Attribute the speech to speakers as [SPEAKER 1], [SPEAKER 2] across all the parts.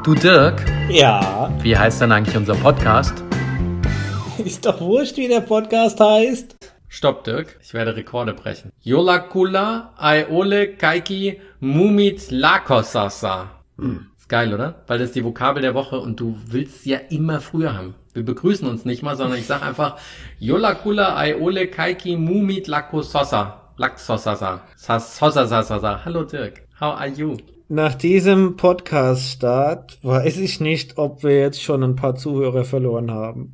[SPEAKER 1] Du Dirk,
[SPEAKER 2] Ja,
[SPEAKER 1] wie heißt denn eigentlich unser Podcast?
[SPEAKER 2] ist doch wurscht, wie der Podcast heißt.
[SPEAKER 1] Stopp, Dirk, ich werde Rekorde brechen. Yolakula Aiole Kaiki Mumit Lakosasa. Ist geil, oder? Weil das ist die Vokabel der Woche und du willst sie ja immer früher haben. Wir begrüßen uns nicht mal, sondern ich sag einfach Yolakula Aiole Kaiki Mumit Lakosasa. Laksosasa. Sasosasasa. Hallo Dirk, how are you?
[SPEAKER 2] Nach diesem Podcast-Start weiß ich nicht, ob wir jetzt schon ein paar Zuhörer verloren haben.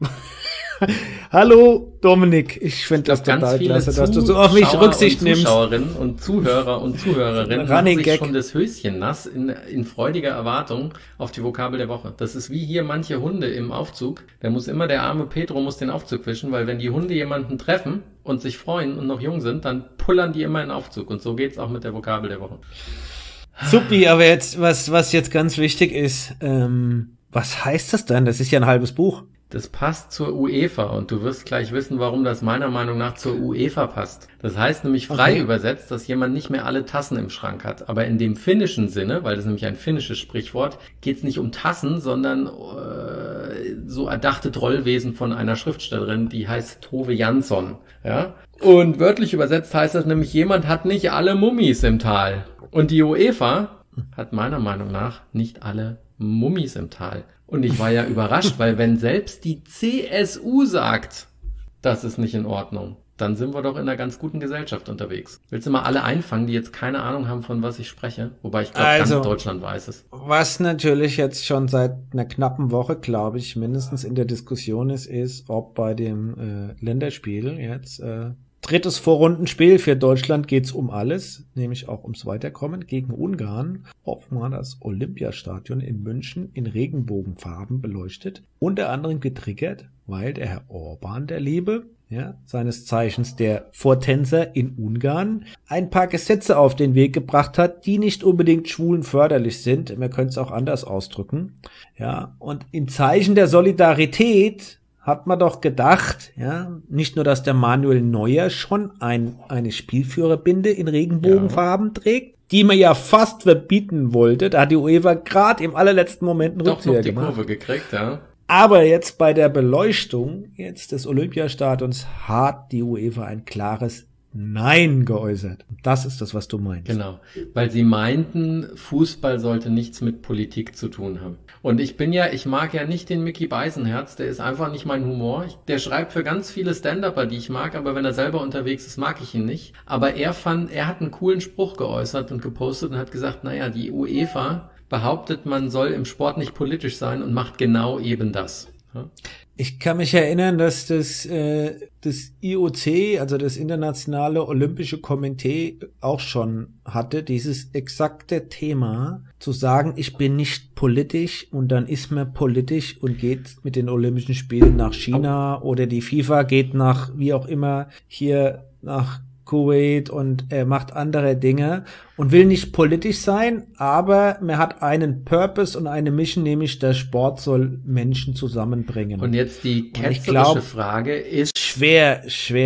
[SPEAKER 2] Hallo Dominik, ich finde das total klasse, dass du so auf mich Rücksicht nimmst.
[SPEAKER 1] Zuschauerinnen und Zuhörer und Zuhörerinnen machen sich schon das Höschen nass in freudiger Erwartung auf die Vokabel der Woche. Das ist wie hier manche Hunde im Aufzug. Der arme Pedro muss den Aufzug wischen, weil wenn die Hunde jemanden treffen und sich freuen und noch jung sind, dann pullern die immer in den Aufzug. Und so geht's auch mit der Vokabel der Woche.
[SPEAKER 2] Supi, aber jetzt, was jetzt ganz wichtig ist, was heißt das denn? Das ist ja ein halbes Buch.
[SPEAKER 1] Das passt zur UEFA und du wirst gleich wissen, warum das meiner Meinung nach zur UEFA passt. Das heißt nämlich frei übersetzt, dass jemand nicht mehr alle Tassen im Schrank hat. Aber in dem finnischen Sinne, weil das nämlich ein finnisches Sprichwort, geht es nicht um Tassen, sondern so erdachte Trollwesen von einer Schriftstellerin, die heißt Tove Jansson. Ja? Und wörtlich übersetzt heißt das nämlich, jemand hat nicht alle Mummis im Tal. Und die UEFA hat meiner Meinung nach nicht alle Mummis im Tal. Und ich war ja überrascht, weil wenn selbst die CSU sagt, das ist nicht in Ordnung, dann sind wir doch in einer ganz guten Gesellschaft unterwegs. Willst du mal alle einfangen, die jetzt keine Ahnung haben, von was ich spreche? Wobei ich glaube, ganz Deutschland weiß es.
[SPEAKER 2] Was natürlich jetzt schon seit einer knappen Woche, glaube ich, mindestens in der Diskussion ist, ob bei dem Länderspiel jetzt drittes Vorrundenspiel für Deutschland geht's um alles, nämlich auch ums Weiterkommen gegen Ungarn, ob man das Olympiastadion in München in Regenbogenfarben beleuchtet, unter anderem getriggert, weil der Herr Orban, der Liebe, ja, seines Zeichens der Vortänzer in Ungarn, ein paar Gesetze auf den Weg gebracht hat, die nicht unbedingt schwulenförderlich sind, man könnte es auch anders ausdrücken, ja, und im Zeichen der Solidarität hat man doch gedacht, ja, nicht nur, dass der Manuel Neuer schon eine Spielführerbinde in Regenbogenfarben trägt, die man ja fast verbieten wollte, da hat die UEFA gerade im allerletzten Moment einen Rückzieher gemacht.
[SPEAKER 1] Doch noch die Kurve gekriegt, ja.
[SPEAKER 2] Aber jetzt bei der Beleuchtung jetzt des Olympiastadions hat die UEFA ein klares Nein geäußert. Das ist das, was du meinst.
[SPEAKER 1] Genau, weil sie meinten, Fußball sollte nichts mit Politik zu tun haben. Und ich mag ja nicht den Mickey Beisenherz, der ist einfach nicht mein Humor. Der schreibt für ganz viele Stand-Upper, die ich mag, aber wenn er selber unterwegs ist, mag ich ihn nicht. Aber er hat einen coolen Spruch geäußert und gepostet und hat gesagt, naja, die UEFA behauptet, man soll im Sport nicht politisch sein und macht genau eben das. Ja?
[SPEAKER 2] Ich kann mich erinnern, dass das IOC, also das Internationale Olympische Komitee, auch schon hatte, dieses exakte Thema, zu sagen, ich bin nicht politisch und dann ist man politisch und geht mit den Olympischen Spielen nach China oder die FIFA geht nach, wie auch immer, hier nach Kuwait und er macht andere Dinge und will nicht politisch sein, aber man hat einen Purpose und eine Mission, nämlich der Sport soll Menschen zusammenbringen.
[SPEAKER 1] Und jetzt die ketzerische Frage ist
[SPEAKER 2] schwer.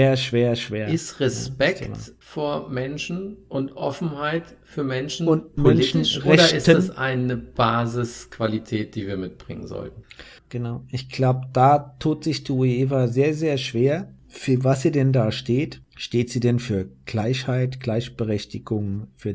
[SPEAKER 1] Ist Respekt vor Menschen und Offenheit für Menschen
[SPEAKER 2] und
[SPEAKER 1] politisch oder ist das eine Basisqualität, die wir mitbringen sollten?
[SPEAKER 2] Genau. Ich glaube, da tut sich die UEFA sehr, sehr schwer. Für was sie denn da steht? Steht sie denn für Gleichheit, Gleichberechtigung, für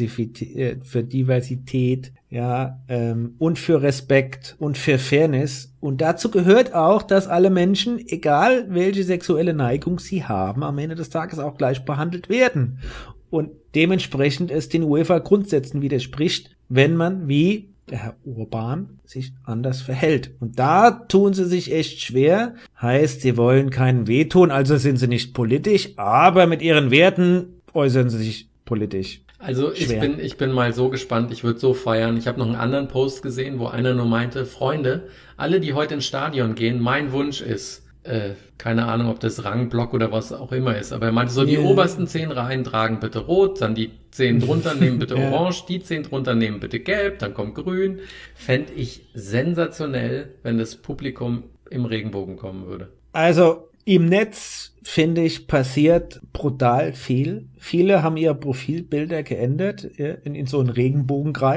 [SPEAKER 2] Diversität, ja, und für Respekt und für Fairness? Und dazu gehört auch, dass alle Menschen, egal welche sexuelle Neigung sie haben, am Ende des Tages auch gleich behandelt werden. Und dementsprechend es den UEFA-Grundsätzen widerspricht, wenn man wie der Herr Orban sich anders verhält. Und da tun sie sich echt schwer. Heißt, sie wollen keinen wehtun, also sind sie nicht politisch, aber mit ihren Werten äußern sie sich politisch.
[SPEAKER 1] Also ich bin mal so gespannt, ich würde so feiern. Ich habe noch einen anderen Post gesehen, wo einer nur meinte, Freunde, alle, die heute ins Stadion gehen, mein Wunsch ist, keine Ahnung, ob das Rangblock oder was auch immer ist, aber er meinte so, die obersten 10 Reihen tragen bitte rot, dann die 10 drunter nehmen bitte orange, die 10 drunter nehmen bitte gelb, dann kommt grün. Fände ich sensationell, wenn das Publikum im Regenbogen kommen würde.
[SPEAKER 2] Also im Netz, finde ich, passiert brutal viel. Viele haben ihre Profilbilder geändert in so einen Regenbogenkreis.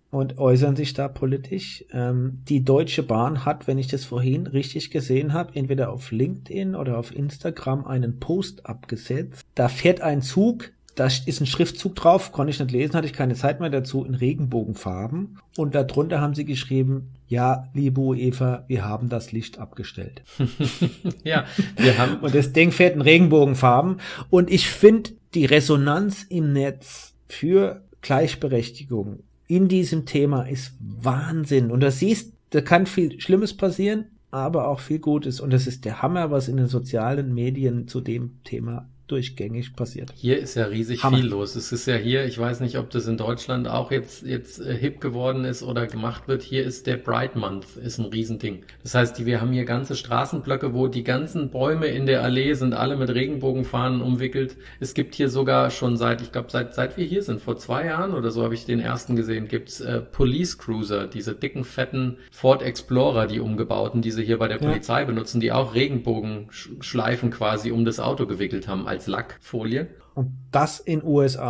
[SPEAKER 2] und äußern sich da politisch. Die Deutsche Bahn hat, wenn ich das vorhin richtig gesehen habe, entweder auf LinkedIn oder auf Instagram einen Post abgesetzt. Da fährt ein Zug, da ist ein Schriftzug drauf, konnte ich nicht lesen, hatte ich keine Zeit mehr dazu, in Regenbogenfarben. Und darunter haben sie geschrieben, ja, liebe UEFA, wir haben das Licht abgestellt.
[SPEAKER 1] Ja, wir haben.
[SPEAKER 2] Und das Ding fährt in Regenbogenfarben. Und ich finde die Resonanz im Netz für Gleichberechtigung in diesem Thema ist Wahnsinn. Und da siehst, da kann viel Schlimmes passieren, aber auch viel Gutes. Und das ist der Hammer, was in den sozialen Medien zu dem Thema durchgängig passiert.
[SPEAKER 1] Hier ist ja riesig viel los. Es ist ja hier, ich weiß nicht, ob das in Deutschland auch jetzt hip geworden ist oder gemacht wird. Hier ist der Pride Month, ist ein Riesending. Das heißt, wir haben hier ganze Straßenblöcke, wo die ganzen Bäume in der Allee sind alle mit Regenbogenfahnen umwickelt. Es gibt hier sogar schon seit wir hier sind, vor 2 Jahren oder so habe ich den ersten gesehen, gibt's Police Cruiser, diese dicken, fetten Ford Explorer, die umgebauten, die sie hier bei der Polizei benutzen, die auch Regenbogenschleifen quasi um das Auto gewickelt haben als Lackfolie.
[SPEAKER 2] Und das in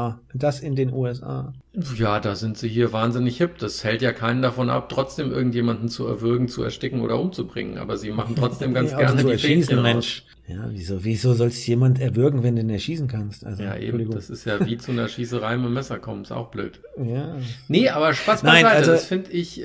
[SPEAKER 2] den USA.
[SPEAKER 1] Ja, da sind sie hier wahnsinnig hip. Das hält ja keinen davon ab, trotzdem irgendjemanden zu erwürgen, zu ersticken oder umzubringen. Aber sie machen trotzdem ganz gerne die Fähnchen
[SPEAKER 2] Mensch. Ja, wieso sollst du jemand erwürgen, wenn du ihn erschießen kannst? Also,
[SPEAKER 1] ja, eben. Das ist ja wie zu einer Schießerei mit dem Messer kommen. Ist auch blöd.
[SPEAKER 2] Ja.
[SPEAKER 1] Nee, aber Spaß beiseite. Also, das finde ich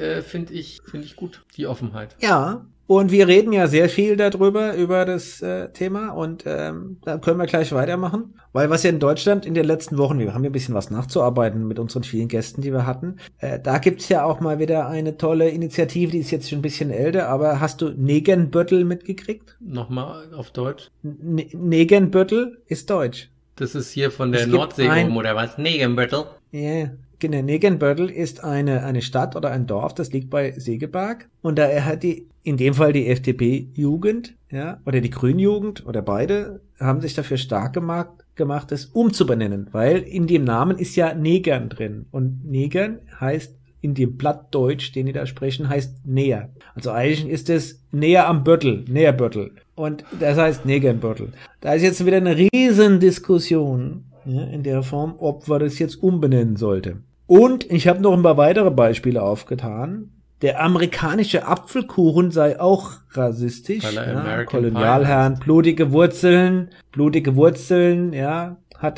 [SPEAKER 1] gut, die Offenheit.
[SPEAKER 2] Ja. Und wir reden ja sehr viel darüber, über das Thema und da können wir gleich weitermachen, weil was ja in Deutschland in den letzten Wochen, wir haben ja ein bisschen was nachzuarbeiten mit unseren vielen Gästen, die wir hatten, da gibt's ja auch mal wieder eine tolle Initiative, die ist jetzt schon ein bisschen älter, aber hast du Negenbüttel mitgekriegt?
[SPEAKER 1] Nochmal auf Deutsch?
[SPEAKER 2] Negenbüttel ist deutsch.
[SPEAKER 1] Das ist hier von der Nordsee oben, oder was? Negenbüttel?
[SPEAKER 2] Ja, yeah. Genau, Negenbüttel ist eine Stadt oder ein Dorf, das liegt bei Segeberg. Und da hat in dem Fall die FDP-Jugend, ja, oder die Grünjugend oder beide, haben sich dafür stark gemacht, es umzubenennen, weil in dem Namen ist ja Negern drin. Und Negern heißt in dem Plattdeutsch, den die da sprechen, heißt näher. Also eigentlich ist es näher am Bürtel, Näherbürtel. Und das heißt Negernbürtel. Da ist jetzt wieder eine riesen Diskussion, ja, in der Form, ob man das jetzt umbenennen sollte. Und ich habe noch ein paar weitere Beispiele aufgetan. Der amerikanische Apfelkuchen sei auch rassistisch. Ja, Kolonialherren, blutige Wurzeln, ja, hat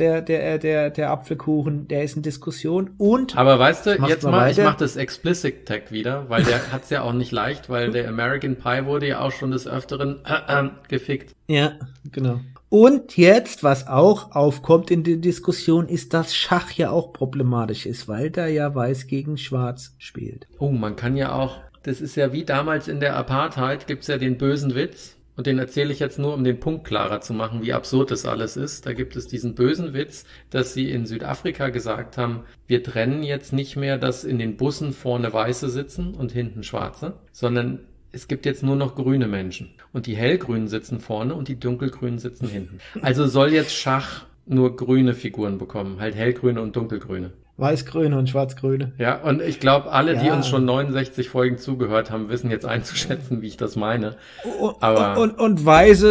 [SPEAKER 2] der Apfelkuchen, der ist in Diskussion. Und
[SPEAKER 1] aber weißt du, jetzt mal, ich mach das Explicit Tag wieder, weil der hat's ja auch nicht leicht, weil der American Pie wurde ja auch schon des Öfteren gefickt.
[SPEAKER 2] Ja, genau. Und jetzt, was auch aufkommt in der Diskussion, ist, dass Schach ja auch problematisch ist, weil da ja Weiß gegen Schwarz spielt.
[SPEAKER 1] Oh, man kann ja auch, das ist ja wie damals in der Apartheid, gibt's ja den bösen Witz. Und den erzähle ich jetzt nur, um den Punkt klarer zu machen, wie absurd das alles ist. Da gibt es diesen bösen Witz, dass sie in Südafrika gesagt haben, wir trennen jetzt nicht mehr, dass in den Bussen vorne Weiße sitzen und hinten Schwarze, sondern es gibt jetzt nur noch grüne Menschen. Und die hellgrünen sitzen vorne und die dunkelgrünen sitzen hinten. Also soll jetzt Schach nur grüne Figuren bekommen, halt hellgrüne und dunkelgrüne.
[SPEAKER 2] Weißgrüne und Schwarzgrüne.
[SPEAKER 1] Ja, und ich glaube, alle, die uns schon 69 Folgen zugehört haben, wissen jetzt einzuschätzen, wie ich das meine. Aber
[SPEAKER 2] und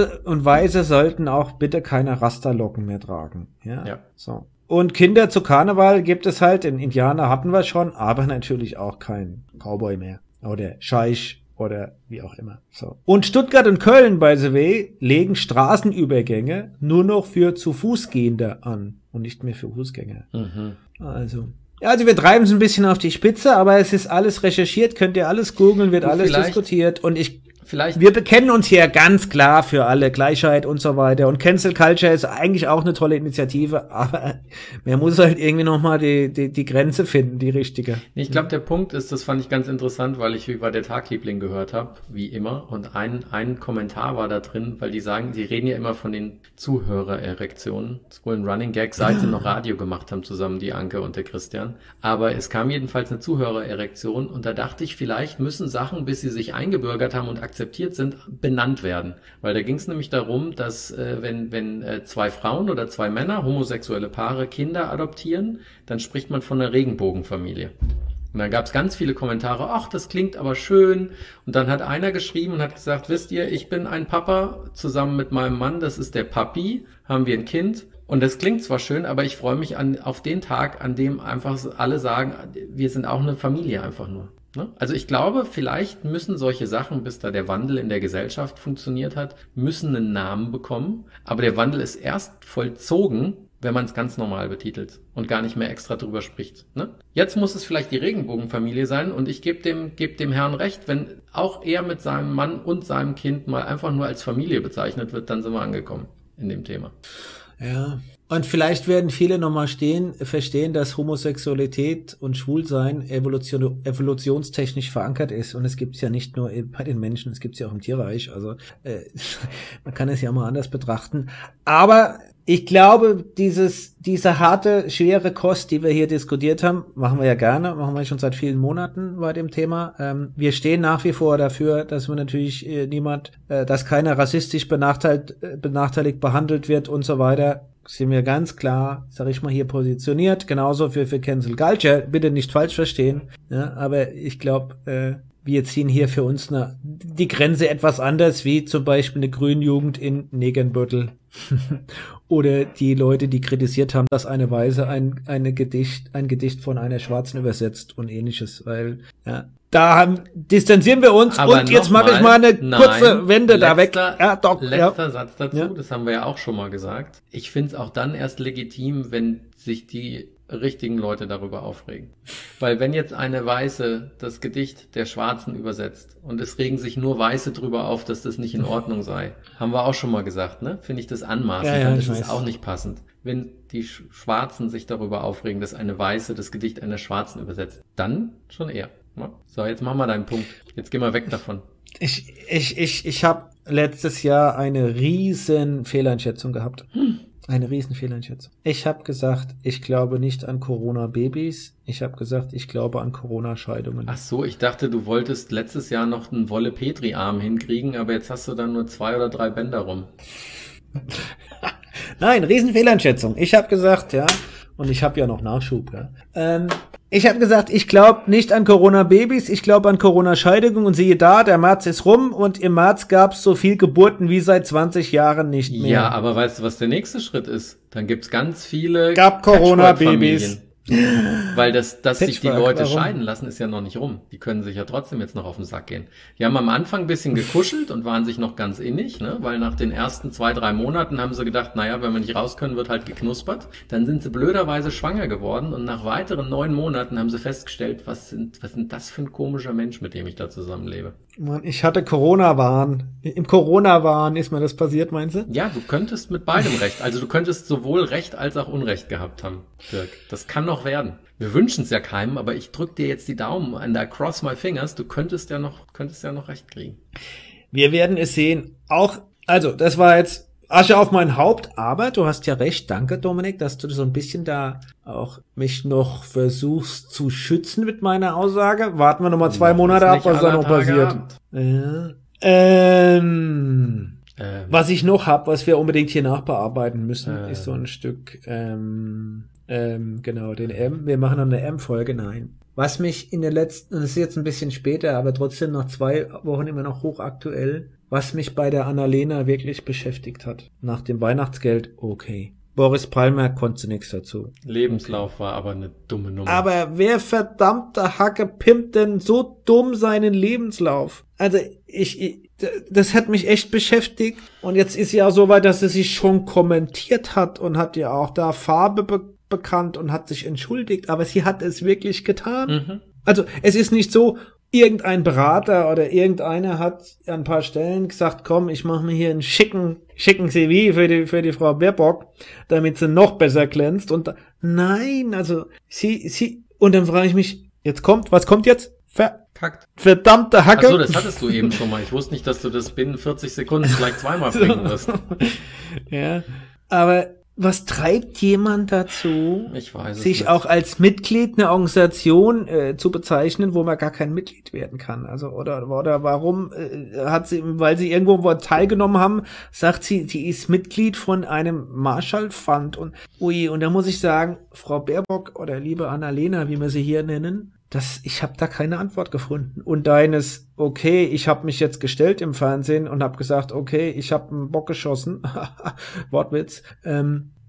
[SPEAKER 2] Weiße sollten auch bitte keine Rasterlocken mehr tragen. Ja. So. Und Kinder zu Karneval gibt es halt, in Indianer hatten wir schon, aber natürlich auch kein Cowboy mehr. Oder Scheich. Oder wie auch immer. So. Und Stuttgart und Köln, by the way, legen Straßenübergänge nur noch für zu Fußgehende an und nicht mehr für Fußgänger.
[SPEAKER 1] Mhm.
[SPEAKER 2] Also wir treiben es ein bisschen auf die Spitze, aber es ist alles recherchiert, könnt ihr alles googeln, wird alles diskutiert und wir bekennen uns hier ganz klar für alle Gleichheit und so weiter und Cancel Culture ist eigentlich auch eine tolle Initiative, aber man muss halt irgendwie nochmal die Grenze finden, die richtige.
[SPEAKER 1] Ich glaube, der Punkt ist, das fand ich ganz interessant, weil ich über der Tagliebling gehört habe, wie immer, und ein Kommentar war da drin, weil die sagen, die reden ja immer von den Zuhörererektionen. Das ist wohl ein Running Gag, seit sie noch Radio gemacht haben zusammen, die Anke und der Christian. Aber es kam jedenfalls eine Zuhörererektion und da dachte ich, vielleicht müssen Sachen, bis sie sich eingebürgert haben und akzeptiert sind, benannt werden. Weil da ging es nämlich darum, dass wenn 2 Frauen oder 2 Männer, homosexuelle Paare, Kinder adoptieren, dann spricht man von einer Regenbogenfamilie. Und dann gab es ganz viele Kommentare, ach, das klingt aber schön. Und dann hat einer geschrieben und hat gesagt, wisst ihr, ich bin ein Papa, zusammen mit meinem Mann, das ist der Papi, haben wir ein Kind. Und das klingt zwar schön, aber ich freue mich auf den Tag, an dem einfach alle sagen, wir sind auch eine Familie einfach nur. Ne? Also ich glaube, vielleicht müssen solche Sachen, bis da der Wandel in der Gesellschaft funktioniert hat, müssen einen Namen bekommen. Aber der Wandel ist erst vollzogen, wenn man es ganz normal betitelt und gar nicht mehr extra drüber spricht. Ne? Jetzt muss es vielleicht die Regenbogenfamilie sein und ich gebe dem Herrn recht, wenn auch er mit seinem Mann und seinem Kind mal einfach nur als Familie bezeichnet wird, dann sind wir angekommen in dem Thema.
[SPEAKER 2] Ja. Und vielleicht werden viele nochmal verstehen, dass Homosexualität und Schwulsein evolutionstechnisch verankert ist. Und es gibt's ja nicht nur bei den Menschen, es gibt's ja auch im Tierreich. Also man kann es ja mal anders betrachten. Aber ich glaube, diese harte, schwere Kost, die wir hier diskutiert haben, machen wir ja gerne, machen wir schon seit vielen Monaten bei dem Thema. Wir stehen nach wie vor dafür, dass man natürlich dass keiner rassistisch benachteiligt behandelt wird und so weiter. Sind wir ganz klar, sag ich mal, hier positioniert. Genauso für Cancel Culture. Bitte nicht falsch verstehen. Ja, aber ich glaube, wir ziehen hier für uns die Grenze etwas anders, wie zum Beispiel eine Grünjugend in Negernbüttel. Oder die Leute, die kritisiert haben, dass eine Weiße ein Gedicht von einer Schwarzen übersetzt und ähnliches. Weil, ja, distanzieren wir uns.
[SPEAKER 1] Aber
[SPEAKER 2] und jetzt mache ich mal eine kurze Wende da weg. Ja, doch.
[SPEAKER 1] Letzter Satz dazu, das haben wir ja auch schon mal gesagt. Ich finde es auch dann erst legitim, wenn sich die richtigen Leute darüber aufregen. Weil wenn jetzt eine Weiße das Gedicht der Schwarzen übersetzt und es regen sich nur Weiße drüber auf, dass das nicht in Ordnung sei, haben wir auch schon mal gesagt, ne? Finde ich das anmaßend, dann ist es auch nicht passend. Wenn die Schwarzen sich darüber aufregen, dass eine Weiße das Gedicht einer Schwarzen übersetzt, dann schon eher. So, jetzt machen wir deinen Punkt. Jetzt gehen wir weg davon.
[SPEAKER 2] Ich habe letztes Jahr eine riesen Fehleinschätzung gehabt. Eine riesen Fehleinschätzung. Ich habe gesagt, ich glaube nicht an Corona-Babys. Ich habe gesagt, ich glaube an Corona-Scheidungen.
[SPEAKER 1] Ach so, ich dachte, du wolltest letztes Jahr noch einen Wolle-Petri-Arm hinkriegen, aber jetzt hast du dann nur 2 oder 3 Bänder rum.
[SPEAKER 2] Nein, riesen Fehleinschätzung. Ich habe gesagt, ja, und ich habe ja noch Nachschub, ja. Ich habe gesagt, ich glaube nicht an Corona-Babys, ich glaube an Corona-Scheidungen und siehe da, der März ist rum und im März gab es so viel Geburten wie seit 20 Jahren nicht mehr.
[SPEAKER 1] Ja, aber weißt du, was der nächste Schritt ist? Dann gibt's ganz viele
[SPEAKER 2] Corona-Babys.
[SPEAKER 1] Weil dass sich die Leute scheiden lassen, ist ja noch nicht rum. Die können sich ja trotzdem jetzt noch auf den Sack gehen. Die haben am Anfang ein bisschen gekuschelt und waren sich noch ganz innig, ne? Weil nach den ersten 2-3 Monaten haben sie gedacht, naja, wenn wir nicht raus können, wird halt geknuspert. Dann sind sie blöderweise schwanger geworden und nach weiteren 9 Monaten haben sie festgestellt, was sind das für ein komischer Mensch, mit dem ich da zusammenlebe.
[SPEAKER 2] Mann, ich hatte Corona-Wahn. Im Corona-Wahn ist mir das passiert, meinst du?
[SPEAKER 1] Ja, du könntest mit beidem Recht. Also du könntest sowohl Recht als auch Unrecht gehabt haben, Dirk. Das kann noch werden. Wir wünschen es ja keinem, aber ich drück dir jetzt die Daumen and I cross my fingers. Du könntest ja noch Recht kriegen.
[SPEAKER 2] Wir werden es sehen. Also, das war jetzt Asche auf mein Haupt, aber du hast ja recht. Danke, Dominik, dass du so ein bisschen da auch mich noch versuchst zu schützen mit meiner Aussage. Warten wir noch mal 2 Monate ab, was da noch passiert. Was ich noch habe, was wir unbedingt hier nachbearbeiten müssen, ist so ein Stück, genau, den M. Wir machen noch eine M-Folge, nein. Was mich in der letzten, das ist jetzt ein bisschen später, aber trotzdem nach 2 Wochen immer noch hochaktuell, was mich bei der Annalena wirklich beschäftigt hat. Nach dem Weihnachtsgeld, okay. Boris Palmer konnte nichts dazu.
[SPEAKER 1] Lebenslauf war aber eine dumme Nummer.
[SPEAKER 2] Aber wer verdammter Hacke pimpt denn so dumm seinen Lebenslauf? Also das hat mich echt beschäftigt. Und jetzt ist ja so weit, dass sie sich schon kommentiert hat und hat ja auch da Farbe bekannt und hat sich entschuldigt. Aber sie hat es wirklich getan. Mhm. Also es ist nicht so, irgendein Berater oder irgendeiner hat an ein paar Stellen gesagt, komm, ich mache mir hier einen schicken CV für die Frau Baerbock, damit sie noch besser glänzt. Und nein, also sie und dann frage ich mich, was kommt jetzt?
[SPEAKER 1] Verkackt.
[SPEAKER 2] Verdammte Hacke.
[SPEAKER 1] Ach so, das hattest du eben schon mal. Ich wusste nicht, dass du das binnen 40 Sekunden gleich 2-mal bringen wirst.
[SPEAKER 2] Ja, aber was treibt jemand dazu, sich
[SPEAKER 1] nicht.
[SPEAKER 2] Auch als Mitglied einer Organisation zu bezeichnen, wo man gar kein Mitglied werden kann? Also oder warum hat sie, weil sie irgendwo teilgenommen haben, sagt sie ist Mitglied von einem Marshall Fund und da muss ich sagen, Frau Baerbock oder liebe Annalena, wie wir sie hier nennen, ich habe da keine Antwort gefunden. Und deines, okay, ich habe mich jetzt gestellt im Fernsehen und habe gesagt, okay, ich habe einen Bock geschossen, Wortwitz,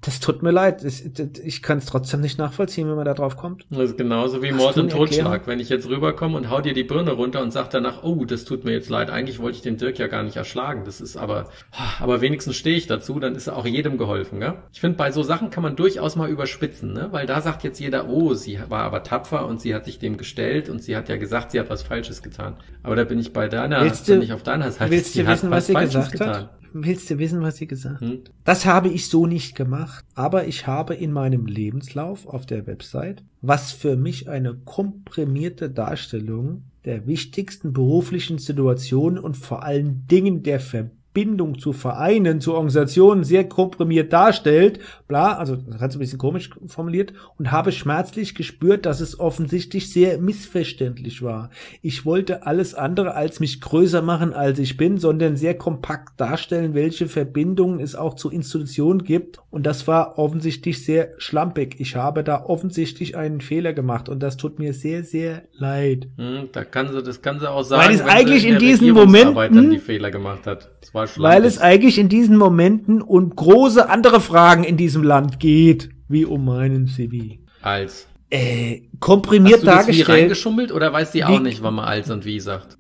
[SPEAKER 2] Das tut mir leid. Ich kann es trotzdem nicht nachvollziehen, wenn man da drauf kommt.
[SPEAKER 1] Das ist genauso wie Mord und Totschlag. Wenn ich jetzt rüberkomme und hau dir die Birne runter und sag danach, oh, das tut mir jetzt leid. Eigentlich wollte ich den Dirk ja gar nicht erschlagen. Das ist aber wenigstens stehe ich dazu, dann ist auch jedem geholfen, gell? Ich finde, bei so Sachen kann man durchaus mal überspitzen, ne? Weil da sagt jetzt jeder, oh, sie war aber tapfer und sie hat sich dem gestellt und sie hat ja gesagt, sie hat was Falsches getan. Aber da bin ich bei deiner, bin ich auf deiner Seite.
[SPEAKER 2] Willst du wissen, was sie gesagt hat? Willst du wissen, was sie gesagt hat? Das habe ich so nicht gemacht, aber ich habe in meinem Lebenslauf auf der Website, was für mich eine komprimierte Darstellung der wichtigsten beruflichen Situationen und vor allen Dingen der Verbindung zu Vereinen, zu Organisationen sehr komprimiert darstellt, bla, also das hat es ein bisschen komisch formuliert, und habe schmerzlich gespürt, dass es offensichtlich sehr missverständlich war. Ich wollte alles andere als mich größer machen, als ich bin, sondern sehr kompakt darstellen, welche Verbindungen es auch zu Institutionen gibt, und das war offensichtlich sehr schlampig. Ich habe da offensichtlich einen Fehler gemacht und das tut mir sehr, sehr leid.
[SPEAKER 1] Das kann sie auch sagen,
[SPEAKER 2] weil es eigentlich in diesen Momenten
[SPEAKER 1] die Fehler gemacht hat.
[SPEAKER 2] Weil es eigentlich in diesen Momenten um große andere Fragen in diesem Land geht, wie um meinen CV.
[SPEAKER 1] Als?
[SPEAKER 2] Komprimiert dargestellt. Hast du das
[SPEAKER 1] wie reingeschummelt oder weiß die auch nicht, wann man als und wie sagt?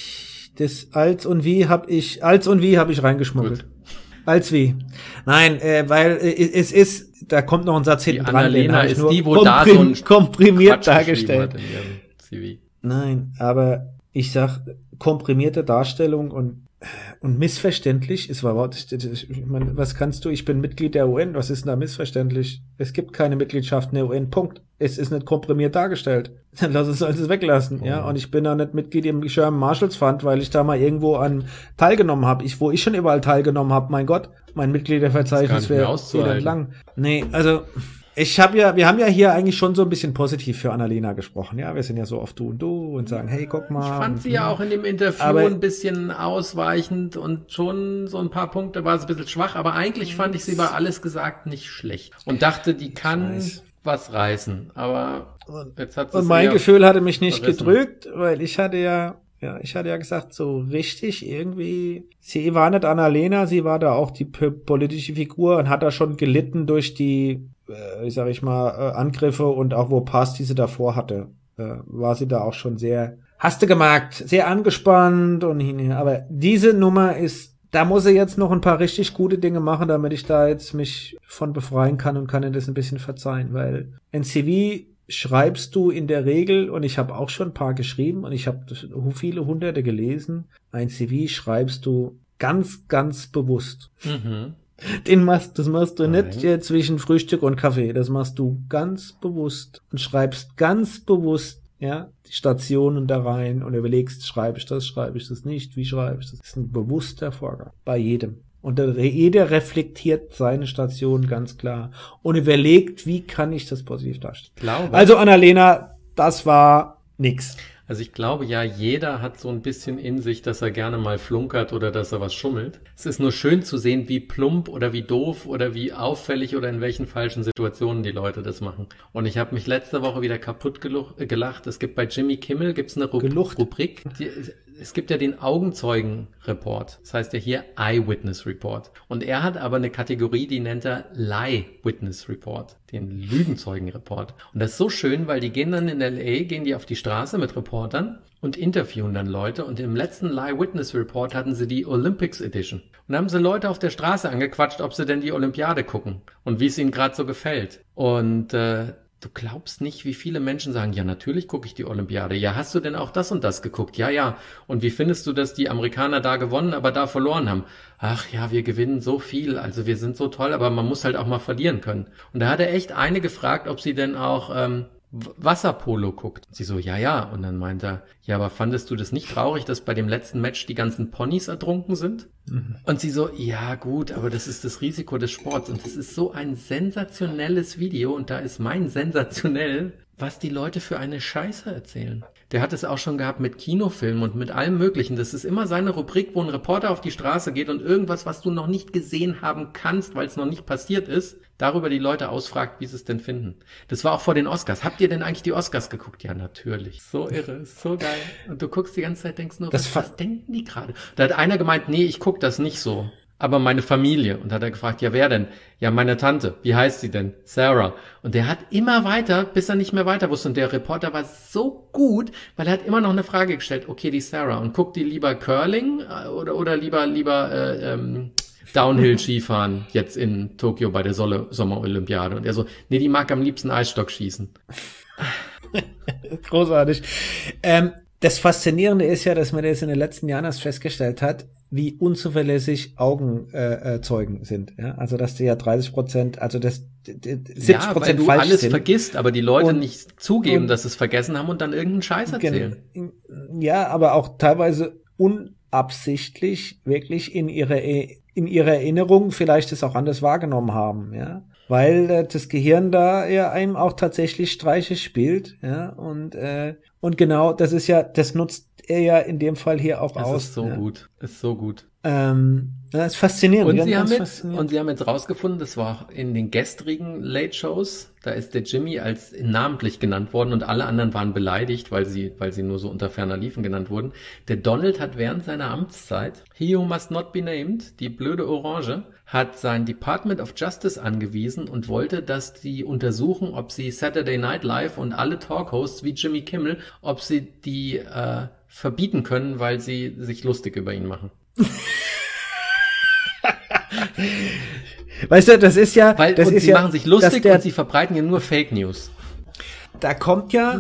[SPEAKER 2] Das als und wie habe ich reingeschmuggelt. Gut. Als wie? Nein, weil es ist, da kommt noch ein Satz hinten dran.
[SPEAKER 1] Annalena ist die, wo da so ein
[SPEAKER 2] komprimiert dargestellt.
[SPEAKER 1] In ihrem CV.
[SPEAKER 2] Nein, aber ich sag komprimierte Darstellung und missverständlich, ich meine, was kannst du, ich bin Mitglied der UN, was ist denn da missverständlich? Es gibt keine Mitgliedschaft in der UN, Punkt. Es ist nicht komprimiert dargestellt. Dann lass es also weglassen, ja. Und ich bin auch nicht Mitglied im German Marshalls Fund, weil ich da mal irgendwo teilgenommen habe. Wo ich schon überall teilgenommen habe, mein Gott, mein Mitgliederverzeichnis wäre lang. Nee, also wir haben ja hier eigentlich schon so ein bisschen positiv für Annalena gesprochen, ja. Wir sind ja so oft du und sagen, hey, guck mal.
[SPEAKER 1] Ich fand sie ja auch in dem Interview ein bisschen ausweichend und schon so ein paar Punkte war es ein bisschen schwach, aber eigentlich fand ich sie bei alles gesagt nicht schlecht und dachte, die kann was reißen, aber jetzt hat sie
[SPEAKER 2] und mein Gefühl hatte mich nicht gedrückt, weil ich hatte ja gesagt, so richtig irgendwie, sie war nicht Annalena, sie war da auch die politische Figur und hat da schon gelitten durch die Angriffe und auch wo Pass diese davor hatte, war sie da auch schon sehr, hast du gemerkt, sehr angespannt und aber diese Nummer da muss sie jetzt noch ein paar richtig gute Dinge machen, damit ich da jetzt mich von befreien kann und kann ihr das ein bisschen verzeihen, weil ein CV schreibst du in der Regel, und ich habe auch schon ein paar geschrieben und ich habe viele Hunderte gelesen, ein CV schreibst du ganz, ganz bewusst.
[SPEAKER 1] Mhm.
[SPEAKER 2] Das machst du nicht zwischen Frühstück und Kaffee. Das machst du ganz bewusst und schreibst ganz bewusst, ja, die Stationen da rein und überlegst, schreibe ich das nicht, wie schreibe ich das? Das ist ein bewusster Vorgang. Bei jedem. Und jeder reflektiert seine Station ganz klar und überlegt, wie kann ich das positiv darstellen. Also Annalena, das war nix.
[SPEAKER 1] Also ich glaube ja, jeder hat so ein bisschen in sich, dass er gerne mal flunkert oder dass er was schummelt. Es ist nur schön zu sehen, wie plump oder wie doof oder wie auffällig oder in welchen falschen Situationen die Leute das machen. Und ich habe mich letzte Woche wieder kaputt gelacht. Es gibt bei Jimmy Kimmel eine Rubrik. Es gibt ja den Augenzeugen-Report. Das heißt ja hier Eyewitness Report. Und er hat aber eine Kategorie, die nennt er Lie Witness Report. Den Lügenzeugen-Report. Und das ist so schön, weil die gehen dann in L.A., gehen die auf die Straße mit Reportern und interviewen dann Leute. Und im letzten Lie Witness Report hatten sie die Olympics Edition. Und da haben sie Leute auf der Straße angequatscht, ob sie denn die Olympiade gucken und wie es ihnen gerade so gefällt. Und du glaubst nicht, wie viele Menschen sagen, ja, natürlich gucke ich die Olympiade. Ja, hast du denn auch das und das geguckt? Ja, ja. Und wie findest du, dass die Amerikaner da gewonnen, aber da verloren haben? Ach ja, wir gewinnen so viel, also wir sind so toll, aber man muss halt auch mal verlieren können. Und da hat er echt eine gefragt, ob sie denn auch Wasserpolo guckt. Und sie so, ja, ja. Und dann meint er, ja, aber fandest du das nicht traurig, dass bei dem letzten Match die ganzen Ponys ertrunken sind? Mhm. Und sie so, ja gut, aber das ist das Risiko des Sports. Und das ist so ein sensationelles Video. Und da ist mein sensationell, was die Leute für eine Scheiße erzählen. Der hat es auch schon gehabt mit Kinofilmen und mit allem Möglichen. Das ist immer seine Rubrik, wo ein Reporter auf die Straße geht und irgendwas, was du noch nicht gesehen haben kannst, weil es noch nicht passiert ist, darüber die Leute ausfragt, wie sie es denn finden. Das war auch vor den Oscars. Habt ihr denn eigentlich die Oscars geguckt? Ja, natürlich. So irre, so geil. Und du guckst die ganze Zeit, denkst nur, was denken die gerade? Da hat einer gemeint, nee, ich guck das nicht so. aber meine Familie. Und hat er gefragt, ja, wer denn? Ja, meine Tante. Wie heißt sie denn? Sarah. Und der hat immer weiter, bis er nicht mehr weiter wusste. Und der Reporter war so gut, weil er hat immer noch eine Frage gestellt. Okay, die Sarah. Und guckt die lieber Curling oder lieber Downhill-Skifahren jetzt in Tokio bei der Sommerolympiade? Und er so, nee, die mag am liebsten Eisstock schießen.
[SPEAKER 2] Großartig. Das Faszinierende ist ja, dass man das in den letzten Jahren erst festgestellt hat, wie unzuverlässig Augenzeugen sind. Ja? Also, dass die ja 30%, also das 70%
[SPEAKER 1] ja, weil du
[SPEAKER 2] falsch
[SPEAKER 1] alles
[SPEAKER 2] sind.
[SPEAKER 1] vergisst, aber die Leute
[SPEAKER 2] Und-
[SPEAKER 1] nicht zugeben,
[SPEAKER 2] und-
[SPEAKER 1] dass sie es vergessen haben und dann irgendeinen Scheiß erzählen.
[SPEAKER 2] Ja, aber auch teilweise unabsichtlich wirklich in ihrer Erinnerung vielleicht es auch anders wahrgenommen haben, ja. Weil das Gehirn da ja einem auch tatsächlich Streiche spielt, ja. Und genau, das ist ja, das nutzt er ja in dem Fall hier auch
[SPEAKER 1] Das
[SPEAKER 2] aus.
[SPEAKER 1] ist so
[SPEAKER 2] ja.
[SPEAKER 1] gut. Ist so gut.
[SPEAKER 2] Das ist faszinierend.
[SPEAKER 1] Und
[SPEAKER 2] ganz
[SPEAKER 1] sie haben
[SPEAKER 2] faszinierend.
[SPEAKER 1] jetzt rausgefunden, das war auch in den gestrigen Late Shows, da ist der Jimmy als namentlich genannt worden und alle anderen waren beleidigt, weil sie nur so unter ferner Liefen genannt wurden. Der Donald hat während seiner Amtszeit, he who must not be named, die blöde Orange, hat sein Department of Justice angewiesen und wollte, dass die untersuchen, ob sie Saturday Night Live und alle Talkhosts wie Jimmy Kimmel, ob sie die verbieten können, weil sie sich lustig über ihn machen.
[SPEAKER 2] Weißt du, das ist ja,
[SPEAKER 1] Sie machen sich lustig
[SPEAKER 2] dass
[SPEAKER 1] und sie verbreiten ja nur Fake News.
[SPEAKER 2] da kommt ja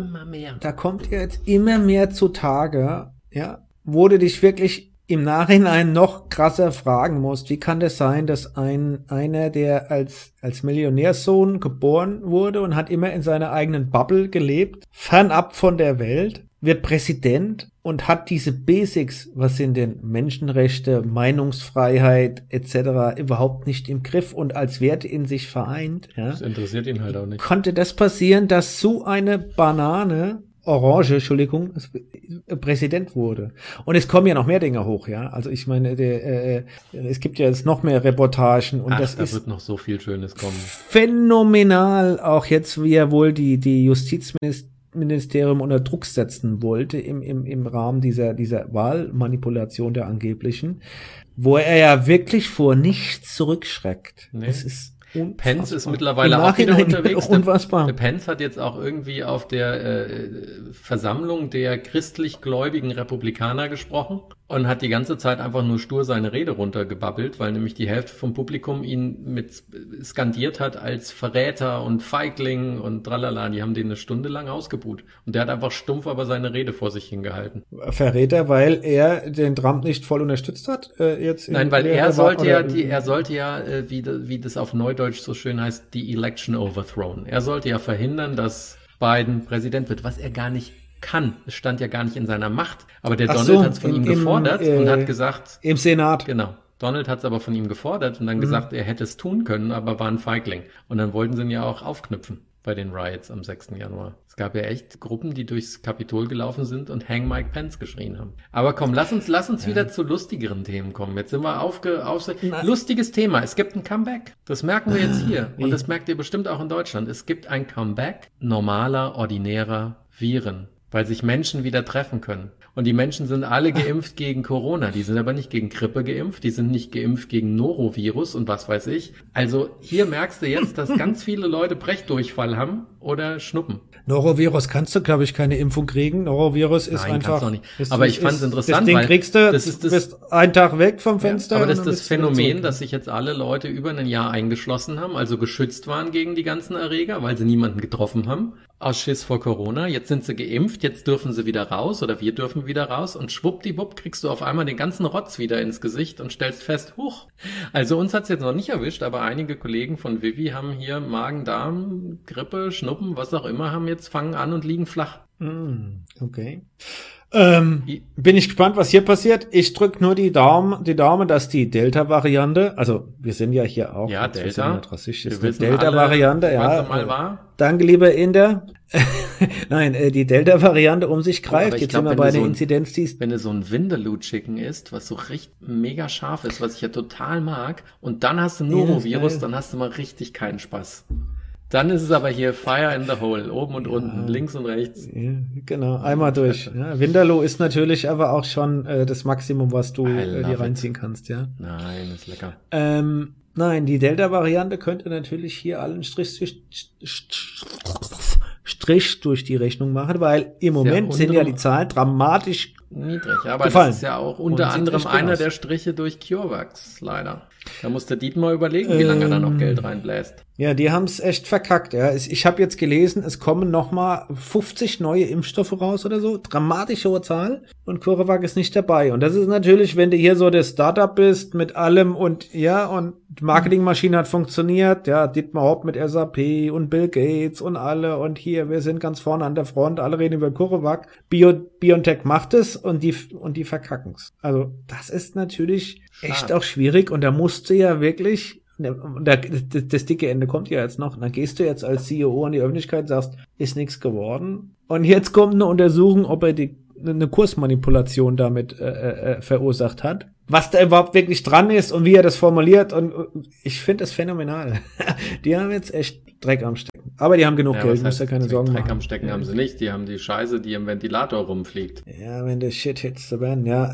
[SPEAKER 2] jetzt immer mehr zutage, ja, wo du dich wirklich im Nachhinein noch krasser fragen musst, wie kann das sein, dass einer, der als Millionärssohn geboren wurde und hat immer in seiner eigenen Bubble gelebt, fernab von der Welt, wird Präsident und hat diese Basics, was sind denn Menschenrechte, Meinungsfreiheit etc. überhaupt nicht im Griff und als Werte in sich vereint. Ja?
[SPEAKER 1] Das interessiert ihn halt auch nicht.
[SPEAKER 2] Konnte das passieren, dass so eine Banane, Orange, Entschuldigung, Präsident wurde? Und es kommen ja noch mehr Dinge hoch, ja. Also ich meine, es gibt ja jetzt noch mehr Reportagen und
[SPEAKER 1] Ach,
[SPEAKER 2] das
[SPEAKER 1] da
[SPEAKER 2] ist
[SPEAKER 1] wird noch so viel Schönes kommen.
[SPEAKER 2] phänomenal, auch jetzt, wie er wohl die Justizministerium unter Druck setzen wollte im Rahmen dieser Wahlmanipulation der angeblichen, wo er ja wirklich vor nichts zurückschreckt.
[SPEAKER 1] Nee.
[SPEAKER 2] Das ist unfassbar.
[SPEAKER 1] Pence ist mittlerweile
[SPEAKER 2] Im
[SPEAKER 1] auch wieder
[SPEAKER 2] Nachhinein
[SPEAKER 1] unterwegs.
[SPEAKER 2] Unfassbar.
[SPEAKER 1] Der Pence hat jetzt auch irgendwie auf der Versammlung der christlich-gläubigen Republikaner gesprochen und hat die ganze Zeit einfach nur stur seine Rede runtergebabbelt, weil nämlich die Hälfte vom Publikum ihn mit skandiert hat als Verräter und Feigling und tralala. Die haben den eine Stunde lang ausgebuht. Und der hat einfach stumpf aber seine Rede vor sich hingehalten.
[SPEAKER 2] Verräter, weil er den Trump nicht voll unterstützt hat?
[SPEAKER 1] Nein, weil er sollte ja, wie das auf Neudeutsch so schön heißt, die Election overthrown. Er sollte ja verhindern, dass Biden Präsident wird, was er gar nicht kann. Es stand ja gar nicht in seiner Macht. Aber der Donald hat es von ihm gefordert und hat gesagt...
[SPEAKER 2] Im Senat.
[SPEAKER 1] Genau. Donald hat es aber von ihm gefordert und dann gesagt, er hätte es tun können, aber war ein Feigling. Und dann wollten sie ihn ja auch aufknüpfen bei den Riots am 6. Januar. Es gab ja echt Gruppen, die durchs Kapitol gelaufen sind und Hang Mike Pence geschrien haben. Aber komm, lass uns wieder zu lustigeren Themen kommen. Jetzt sind wir lustiges Thema. Es gibt ein Comeback. Das merken wir jetzt hier. Und das merkt ihr bestimmt auch in Deutschland. Es gibt ein Comeback normaler, ordinärer Viren, weil sich Menschen wieder treffen können. Und die Menschen sind alle geimpft gegen Corona. Die sind aber nicht gegen Grippe geimpft. Die sind nicht geimpft gegen Norovirus und was weiß ich. Also hier merkst du jetzt, dass ganz viele Leute Brechdurchfall haben oder Schnuppen.
[SPEAKER 2] Norovirus kannst du, glaube ich, keine Impfung kriegen. Norovirus ist
[SPEAKER 1] Nein,
[SPEAKER 2] einfach...
[SPEAKER 1] kannst du auch nicht. Aber ich fand es interessant,
[SPEAKER 2] das Ding
[SPEAKER 1] weil
[SPEAKER 2] kriegst du,
[SPEAKER 1] das ist
[SPEAKER 2] bist einen Tag weg vom Fenster.
[SPEAKER 1] Ja, aber das
[SPEAKER 2] und
[SPEAKER 1] ist
[SPEAKER 2] dann
[SPEAKER 1] das
[SPEAKER 2] bist du wieder
[SPEAKER 1] Phänomen,
[SPEAKER 2] zurück.
[SPEAKER 1] dass sich jetzt alle Leute über ein Jahr eingeschlossen haben, also geschützt waren gegen die ganzen Erreger, weil sie niemanden getroffen haben. Aus Schiss vor Corona. Jetzt sind sie geimpft, jetzt dürfen sie wieder raus oder wir dürfen wieder raus und schwuppdiwupp kriegst du auf einmal den ganzen Rotz wieder ins Gesicht und stellst fest, huch. Also uns hat's jetzt noch nicht erwischt, aber einige Kollegen von Vivi haben hier Magen-Darm, Grippe, Schnuppen, was auch immer, fangen an und liegen flach.
[SPEAKER 2] Okay. Bin ich gespannt, was hier passiert. Ich drück nur die Daumen, dass die Delta-Variante, also wir sind ja hier auch,
[SPEAKER 1] ja, Delta,
[SPEAKER 2] Delta-Variante, ja.
[SPEAKER 1] Mal war.
[SPEAKER 2] Danke, lieber Inder. Nein, die Delta-Variante um sich greift. Jetzt sind wir bei der Inzidenz.
[SPEAKER 1] Wenn du so ein Vindaloo-Chicken isst, was so richtig mega scharf ist, was ich ja total mag, und dann hast du Norovirus, dann hast du mal richtig keinen Spaß. Dann ist es aber hier Fire in the Hole, oben und unten, links und rechts.
[SPEAKER 2] Ja, genau, einmal durch. Ja, Winterloh ist natürlich aber auch schon das Maximum, was du dir reinziehen kannst, ja.
[SPEAKER 1] Nein, ist lecker.
[SPEAKER 2] Nein, die Delta-Variante könnte natürlich hier allen Strich durch die Rechnung machen, weil im Moment sind ja die Zahlen dramatisch
[SPEAKER 1] niedrig. Aber
[SPEAKER 2] gefallen.
[SPEAKER 1] Das ist ja auch unter anderem einer der Striche durch CureVac, leider. Da muss der Dietmar überlegen, wie lange er da noch Geld reinbläst.
[SPEAKER 2] Ja, die haben es echt verkackt. Ja, ich habe jetzt gelesen, es kommen noch mal 50 neue Impfstoffe raus oder so. Dramatisch hohe Zahl. Und CureVac ist nicht dabei. Und das ist natürlich, wenn du hier so der Startup bist mit allem und ja, und die Marketingmaschine hat funktioniert. Ja, Dietmar Hopp mit SAP und Bill Gates und alle. Und hier, wir sind ganz vorne an der Front. Alle reden über CureVac. BioNTech macht es und die verkacken's. Also, das ist natürlich echt auch schwierig. Und da musst du ja wirklich, das dicke Ende kommt ja jetzt noch, dann gehst du jetzt als CEO an die Öffentlichkeit und sagst, ist nichts geworden. Und jetzt kommt eine Untersuchung, ob er eine Kursmanipulation damit verursacht hat. Was da überhaupt wirklich dran ist und wie er das formuliert. Und ich finde das phänomenal. Die haben jetzt echt Dreck am Stecken. Aber die haben genug Geld, muss ja keine Sorgen machen.
[SPEAKER 1] Dreck am Stecken haben sie nicht. Die haben die Scheiße, die im Ventilator rumfliegt.
[SPEAKER 2] Ja, wenn der Shit hits the fan, ja.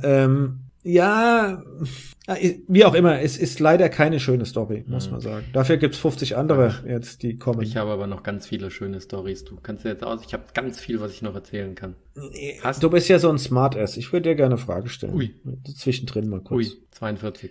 [SPEAKER 2] Ja, wie auch immer, es ist leider keine schöne Story, muss man sagen. Dafür gibt's 50 andere jetzt, die kommen.
[SPEAKER 1] Ich habe aber noch ganz viele schöne Stories. Du kannst ja jetzt aus, ich habe ganz viel, was ich noch erzählen kann.
[SPEAKER 2] Du bist ja so ein Smartass. Ich würde dir gerne eine Frage stellen.
[SPEAKER 1] Ui.
[SPEAKER 2] Zwischendrin mal kurz.
[SPEAKER 1] 42.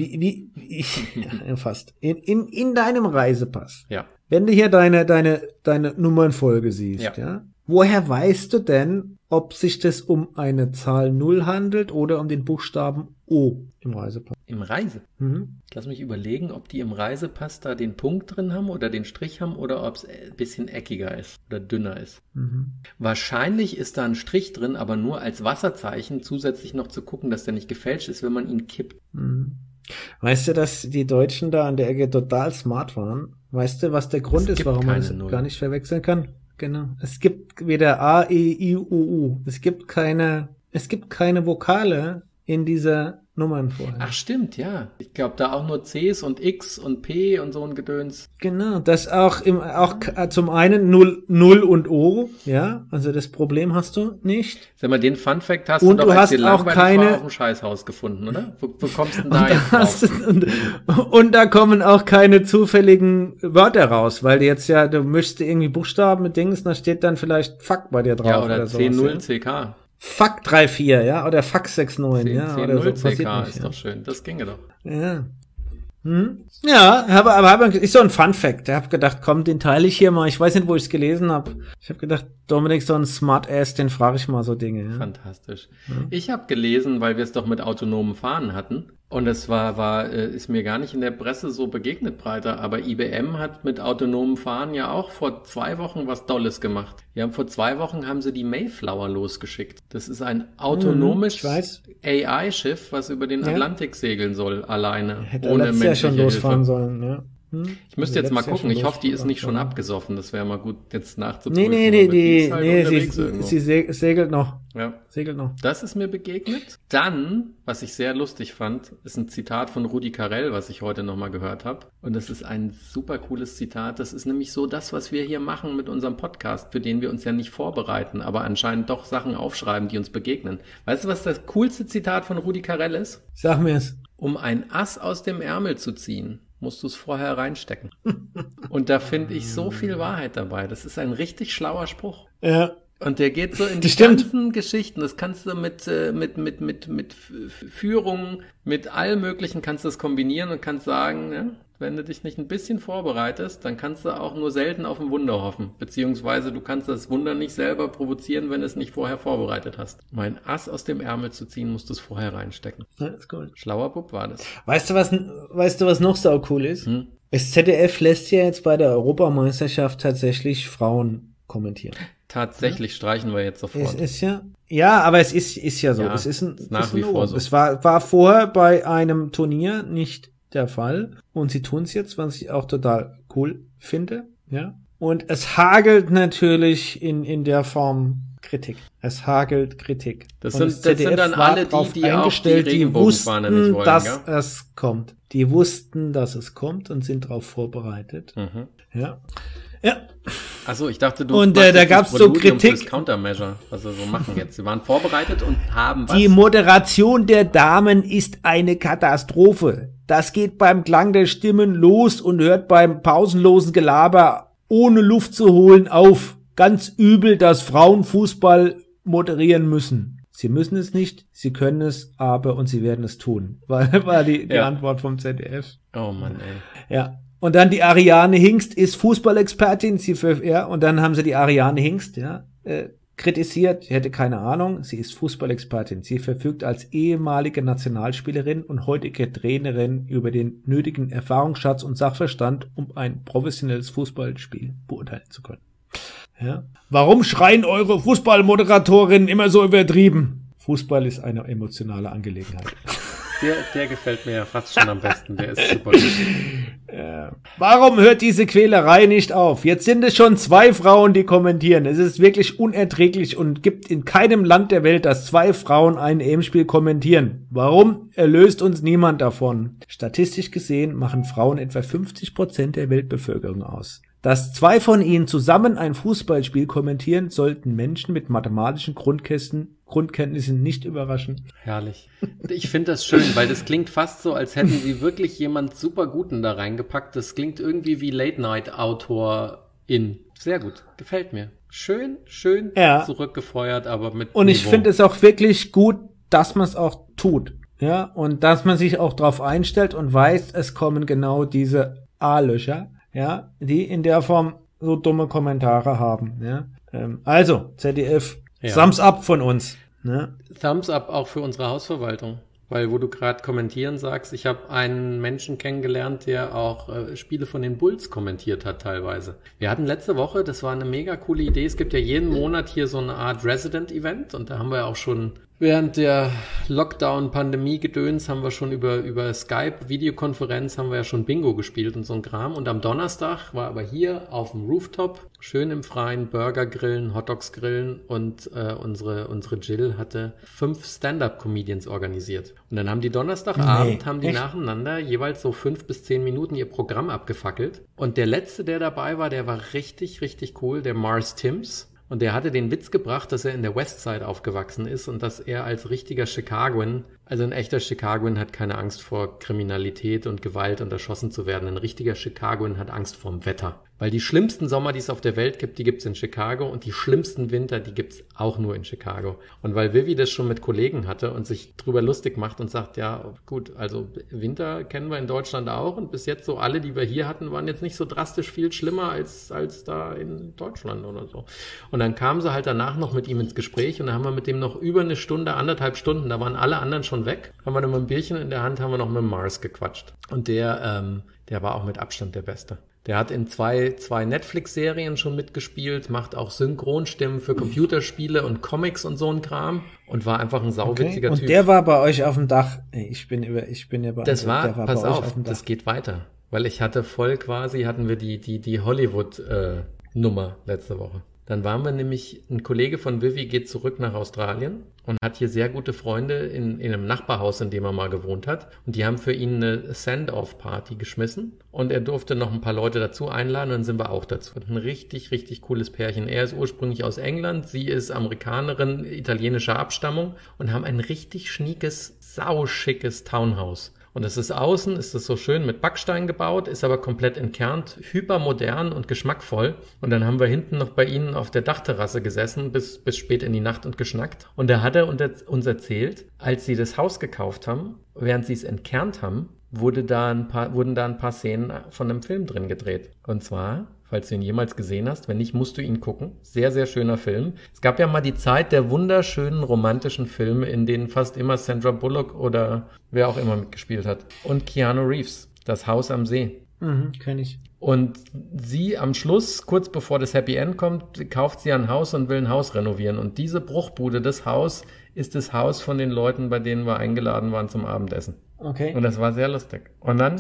[SPEAKER 2] Ja, fast. In deinem Reisepass.
[SPEAKER 1] Ja.
[SPEAKER 2] Wenn du hier deine Nummernfolge siehst, ja. Woher weißt du denn, ob sich das um eine Zahl 0 handelt oder um den Buchstaben O im Reisepass?
[SPEAKER 1] Im Reise? Lass mich überlegen, ob die im Reisepass da den Punkt drin haben oder den Strich haben oder ob es ein bisschen eckiger ist oder dünner ist. Wahrscheinlich ist da ein Strich drin, aber nur als Wasserzeichen, zusätzlich noch zu gucken, dass der nicht gefälscht ist, wenn man ihn kippt.
[SPEAKER 2] Weißt du, dass die Deutschen da an der Ecke total smart waren? Weißt du, was der Grund ist, warum man es gar nicht verwechseln kann? Genau. Es gibt weder A, E, I, U, U. Es gibt keine Vokale in dieser Nummernfolge.
[SPEAKER 1] Ach stimmt, ja. Ich glaube, da auch nur Cs und X und P und so ein Gedöns.
[SPEAKER 2] Genau, das auch zum einen 0 und O, ja, also das Problem hast du nicht.
[SPEAKER 1] Sag mal, den Funfact hast
[SPEAKER 2] und
[SPEAKER 1] du doch, als
[SPEAKER 2] dir
[SPEAKER 1] langweilig
[SPEAKER 2] keine
[SPEAKER 1] war, auf dem Scheißhaus gefunden, oder? Wo kommst du denn da jetzt drauf?
[SPEAKER 2] Und da kommen auch keine zufälligen Wörter raus, weil du möchtest irgendwie Buchstaben mit Dings, da steht dann vielleicht Fuck bei dir drauf.
[SPEAKER 1] Ja, oder C0
[SPEAKER 2] sowas,
[SPEAKER 1] CK.
[SPEAKER 2] Fuck 3.4, ja, oder Fuck 6.9, ja, oder so.
[SPEAKER 1] C0 CK ist doch schön, das ginge doch.
[SPEAKER 2] Ja. Ja, aber ist so ein Fun-Fact. Ich habe gedacht, komm, den teile ich hier mal. Ich weiß nicht, wo ich es gelesen habe. Ich habe gedacht, Dominik, so ein Smart-Ass, den frage ich mal so Dinge. Ja.
[SPEAKER 1] Fantastisch. Ja. Ich habe gelesen, weil wir es doch mit autonomen Fahren hatten. Und es ist mir gar nicht in der Presse so begegnet breiter, aber IBM hat mit autonomem Fahren ja auch vor 2 Wochen was Dolles gemacht. Vor 2 Wochen haben sie die Mayflower losgeschickt. Das ist ein autonomes AI-Schiff, was über den Atlantik segeln soll, alleine, ohne menschliche
[SPEAKER 2] ja schon losfahren
[SPEAKER 1] Hilfe.
[SPEAKER 2] sollen, ja.
[SPEAKER 1] Ich müsste jetzt mal gucken. Ich hoffe, die ist nicht schon abgesoffen. Das wäre mal gut, jetzt nachzuprüfen.
[SPEAKER 2] Sie segelt noch.
[SPEAKER 1] Ja.
[SPEAKER 2] Segelt noch.
[SPEAKER 1] Das ist mir begegnet. Dann, was ich sehr lustig fand, ist ein Zitat von Rudi Carrell, was ich heute nochmal gehört habe. Und das ist ein super cooles Zitat. Das ist nämlich so das, was wir hier machen mit unserem Podcast, für den wir uns ja nicht vorbereiten, aber anscheinend doch Sachen aufschreiben, die uns begegnen. Weißt du, was das coolste Zitat von Rudi Carrell ist?
[SPEAKER 2] Sag mir es.
[SPEAKER 1] Um ein Ass aus dem Ärmel zu ziehen, musst du es vorher reinstecken. Und da finde ich so viel Wahrheit dabei. Das ist ein richtig schlauer Spruch.
[SPEAKER 2] Ja.
[SPEAKER 1] Und der geht so in die ganzen Geschichten. Das kannst du mit Führung, mit allem Möglichen kannst du das kombinieren und kannst sagen, ja, wenn du dich nicht ein bisschen vorbereitest, dann kannst du auch nur selten auf ein Wunder hoffen. Beziehungsweise du kannst das Wunder nicht selber provozieren, wenn du es nicht vorher vorbereitet hast. Um ein Ass aus dem Ärmel zu ziehen, musst du es vorher reinstecken.
[SPEAKER 2] Ja, ist cool.
[SPEAKER 1] Schlauer Bub war das.
[SPEAKER 2] Weißt du, was noch so cool ist? Das ZDF lässt ja jetzt bei der Europameisterschaft tatsächlich Frauen kommentieren.
[SPEAKER 1] Tatsächlich streichen wir jetzt sofort.
[SPEAKER 2] Es ist ja, aber es ist ja so.
[SPEAKER 1] Ja,
[SPEAKER 2] es ist
[SPEAKER 1] nach wie vor so.
[SPEAKER 2] Es war vorher bei einem Turnier nicht der Fall. Und sie tun es jetzt, was ich auch total cool finde. Ja. Und es hagelt natürlich in der Form Kritik. Es hagelt Kritik.
[SPEAKER 1] Das sind dann alle die auch die Regenbogenfahne nicht wollen,
[SPEAKER 2] dass es kommt. Die wussten, dass es kommt und sind darauf vorbereitet. Ja. Ja.
[SPEAKER 1] Achso, ich dachte, du
[SPEAKER 2] und da gab's so Kritik.
[SPEAKER 1] Fürs Countermeasure, was wir so machen jetzt. Sie waren vorbereitet und haben was?
[SPEAKER 2] Die Moderation der Damen ist eine Katastrophe. Das geht beim Klang der Stimmen los und hört beim pausenlosen Gelaber ohne Luft zu holen auf. Ganz übel, dass Frauen Fußball moderieren müssen. Sie müssen es nicht, sie können es, aber und sie werden es tun. War die Antwort vom ZDF.
[SPEAKER 1] Oh Mann, ey.
[SPEAKER 2] Ja. Und dann die Ariane Hingst ist Fußballexpertin, und dann haben sie die Ariane Hingst, kritisiert, sie hätte keine Ahnung, sie ist Fußballexpertin. Sie verfügt als ehemalige Nationalspielerin und heutige Trainerin über den nötigen Erfahrungsschatz und Sachverstand, um ein professionelles Fußballspiel beurteilen zu können. Ja. Warum schreien eure Fußballmoderatorinnen immer so übertrieben? Fußball ist eine emotionale Angelegenheit.
[SPEAKER 1] Der gefällt mir ja fast schon am besten, der ist super.
[SPEAKER 2] Warum hört diese Quälerei nicht auf? Jetzt sind es schon 2 Frauen, die kommentieren. Es ist wirklich unerträglich und gibt in keinem Land der Welt, dass 2 Frauen ein EM-Spiel kommentieren. Warum erlöst uns niemand davon? Statistisch gesehen machen Frauen etwa 50% der Weltbevölkerung aus. Dass 2 von ihnen zusammen ein Fußballspiel kommentieren, sollten Menschen mit mathematischen Grundkenntnissen nicht überraschen.
[SPEAKER 1] Herrlich. Ich finde das schön, weil das klingt fast so, als hätten sie wirklich jemand super Guten da reingepackt. Das klingt irgendwie wie Late-Night-Autorin. Sehr gut. Gefällt mir. Schön zurückgefeuert, aber mit
[SPEAKER 2] Und
[SPEAKER 1] Niveau.
[SPEAKER 2] ich finde es auch wirklich gut, dass man es auch tut. Ja, und dass man sich auch drauf einstellt und weiß, es kommen genau diese A-Löcher, ja, die in der Form so dumme Kommentare haben, ja. Also, ZDF, Thumbs up von uns, ne?
[SPEAKER 1] Thumbs up auch für unsere Hausverwaltung. Weil, wo du gerade kommentieren sagst, ich habe einen Menschen kennengelernt, der auch Spiele von den Bulls kommentiert hat teilweise. Wir hatten letzte Woche, das war eine mega coole Idee, es gibt ja jeden Monat hier so eine Art Resident-Event und da haben wir ja auch schon während der Lockdown-Pandemie-Gedöns haben wir schon über Skype-Videokonferenz haben wir ja schon Bingo gespielt und so ein Kram. Und am Donnerstag war aber hier auf dem Rooftop, schön im Freien, Burger grillen, Hotdogs grillen und unsere Jill hatte 5 Stand-Up-Comedians organisiert. Und dann haben die Donnerstagabend, haben die nacheinander jeweils so 5 bis 10 Minuten ihr Programm abgefackelt. Und der letzte, der dabei war, der war richtig, richtig cool, der Mars Timms. Und der hatte den Witz gebracht, dass er in der Westside aufgewachsen ist und dass er als richtiger Chicagoan, also ein echter Chicagoan hat keine Angst vor Kriminalität und Gewalt und erschossen zu werden. Ein richtiger Chicagoan hat Angst vorm Wetter. Weil die schlimmsten Sommer, die es auf der Welt gibt, die gibt's in Chicago und die schlimmsten Winter, die gibt's auch nur in Chicago. Und weil Vivi das schon mit Kollegen hatte und sich drüber lustig macht und sagt, ja gut, also Winter kennen wir in Deutschland auch und bis jetzt so alle, die wir hier hatten, waren jetzt nicht so drastisch viel schlimmer als da in Deutschland oder so. Und dann kamen sie halt danach noch mit ihm ins Gespräch und dann haben wir mit dem noch über eine Stunde, 1,5 Stunden, da waren alle anderen schon weg, haben wir dann mit einem Bierchen in der Hand, haben wir noch mit Mars gequatscht. Und der war auch mit Abstand der Beste. Der hat in zwei Netflix-Serien schon mitgespielt, macht auch Synchronstimmen für Computerspiele und Comics und so ein Kram und war einfach ein sauwitziger Typ.
[SPEAKER 2] Und der war bei euch auf dem Dach. Ich bin ja bei
[SPEAKER 1] Das war,
[SPEAKER 2] der war
[SPEAKER 1] pass
[SPEAKER 2] bei euch
[SPEAKER 1] auf,
[SPEAKER 2] dem Dach.
[SPEAKER 1] das geht weiter. Weil ich hatte hatten wir die Hollywood-Nummer letzte Woche. Dann waren wir nämlich, ein Kollege von Vivi geht zurück nach Australien und hat hier sehr gute Freunde in einem Nachbarhaus, in dem er mal gewohnt hat. Und die haben für ihn eine Send-Off-Party geschmissen. Und er durfte noch ein paar Leute dazu einladen, und dann sind wir auch dazu. Ein richtig, richtig cooles Pärchen. Er ist ursprünglich aus England, sie ist Amerikanerin italienischer Abstammung und haben ein richtig schniekes, sauschickes Townhouse. Und es ist außen, ist es so schön mit Backstein gebaut, ist aber komplett entkernt, hypermodern und geschmackvoll. Und dann haben wir hinten noch bei ihnen auf der Dachterrasse gesessen, bis spät in die Nacht und geschnackt. Und da hat er uns erzählt, als sie das Haus gekauft haben, während sie es entkernt haben, wurden da ein paar Szenen von einem Film drin gedreht. Und zwar, falls du ihn jemals gesehen hast, wenn nicht, musst du ihn gucken. Sehr, sehr schöner Film. Es gab ja mal die Zeit der wunderschönen romantischen Filme, in denen fast immer Sandra Bullock oder wer auch immer mitgespielt hat. Und Keanu Reeves, Das Haus am See.
[SPEAKER 2] Kenn ich.
[SPEAKER 1] Und sie am Schluss, kurz bevor das Happy End kommt, kauft sie ein Haus und will ein Haus renovieren. Und diese Bruchbude, das Haus, ist das Haus von den Leuten, bei denen wir eingeladen waren zum Abendessen.
[SPEAKER 2] Okay.
[SPEAKER 1] Und das war sehr lustig. Und dann...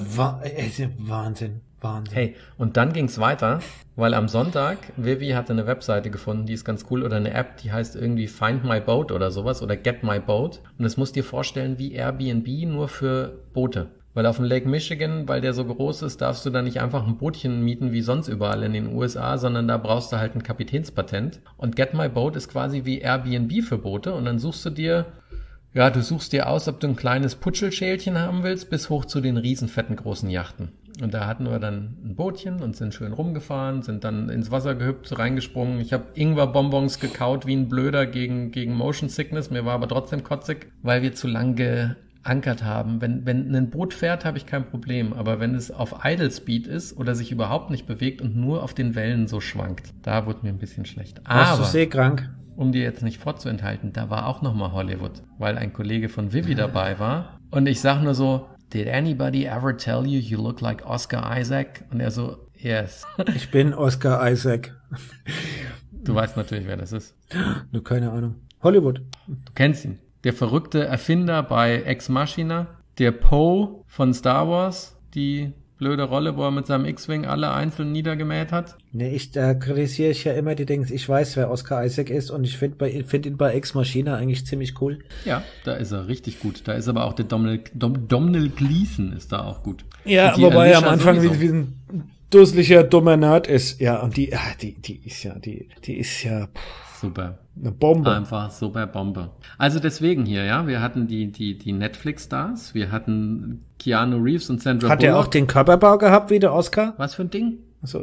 [SPEAKER 2] Wahnsinn.
[SPEAKER 1] Hey, und dann ging's weiter, weil am Sonntag, Vivi hatte eine Webseite gefunden, die ist ganz cool, oder eine App, die heißt irgendwie Find My Boat oder sowas, oder Get My Boat. Und das musst dir vorstellen wie Airbnb, nur für Boote. Weil auf dem Lake Michigan, weil der so groß ist, darfst du da nicht einfach ein Bootchen mieten wie sonst überall in den USA, sondern da brauchst du halt ein Kapitänspatent. Und Get My Boat ist quasi wie Airbnb für Boote und dann suchst du dir aus, ob du ein kleines Putschelschälchen haben willst, bis hoch zu den riesen fetten großen Yachten. Und da hatten wir dann ein Bootchen und sind schön rumgefahren, sind dann ins Wasser gehüpft, reingesprungen. Ich habe Ingwer-Bonbons gekaut wie ein Blöder gegen Motion Sickness. Mir war aber trotzdem kotzig, weil wir zu lang geankert haben. Wenn ein Boot fährt, habe ich kein Problem. Aber wenn es auf Idle Speed ist oder sich überhaupt nicht bewegt und nur auf den Wellen so schwankt, da wurde mir ein bisschen schlecht.
[SPEAKER 2] Warst du seekrank?
[SPEAKER 1] Um dir jetzt nicht vorzuenthalten, da war auch nochmal Hollywood, weil ein Kollege von Vivi dabei war. Und ich sag nur so, did anybody ever tell you you look like Oscar Isaac? Und er so, yes.
[SPEAKER 2] Ich bin Oscar Isaac.
[SPEAKER 1] Du weißt natürlich, wer das ist.
[SPEAKER 2] Nur keine Ahnung. Hollywood.
[SPEAKER 1] Du kennst ihn. Der verrückte Erfinder bei Ex Machina. Der Poe von Star Wars. Die blöde Rolle, wo er mit seinem X-Wing alle einzeln niedergemäht hat.
[SPEAKER 2] Nee, da kritisiere ich ja immer die Dings. Ich weiß, wer Oscar Isaac ist und ich finde ihn bei Ex Machina eigentlich ziemlich cool.
[SPEAKER 1] Ja, da ist er richtig gut. Da ist aber auch der Domhnall Gleeson ist da auch gut.
[SPEAKER 2] Ja, wobei er am Anfang wie ein dusseliger, dummer Nerd ist. Ja, und die ist ja
[SPEAKER 1] super.
[SPEAKER 2] Eine Bombe.
[SPEAKER 1] Einfach super Bombe. Also deswegen hier, ja, wir hatten die Netflix-Stars, wir hatten Keanu Reeves und Sandra Bullock.
[SPEAKER 2] Hat er auch den Körperbau gehabt wie der Oscar?
[SPEAKER 1] Was für ein Ding?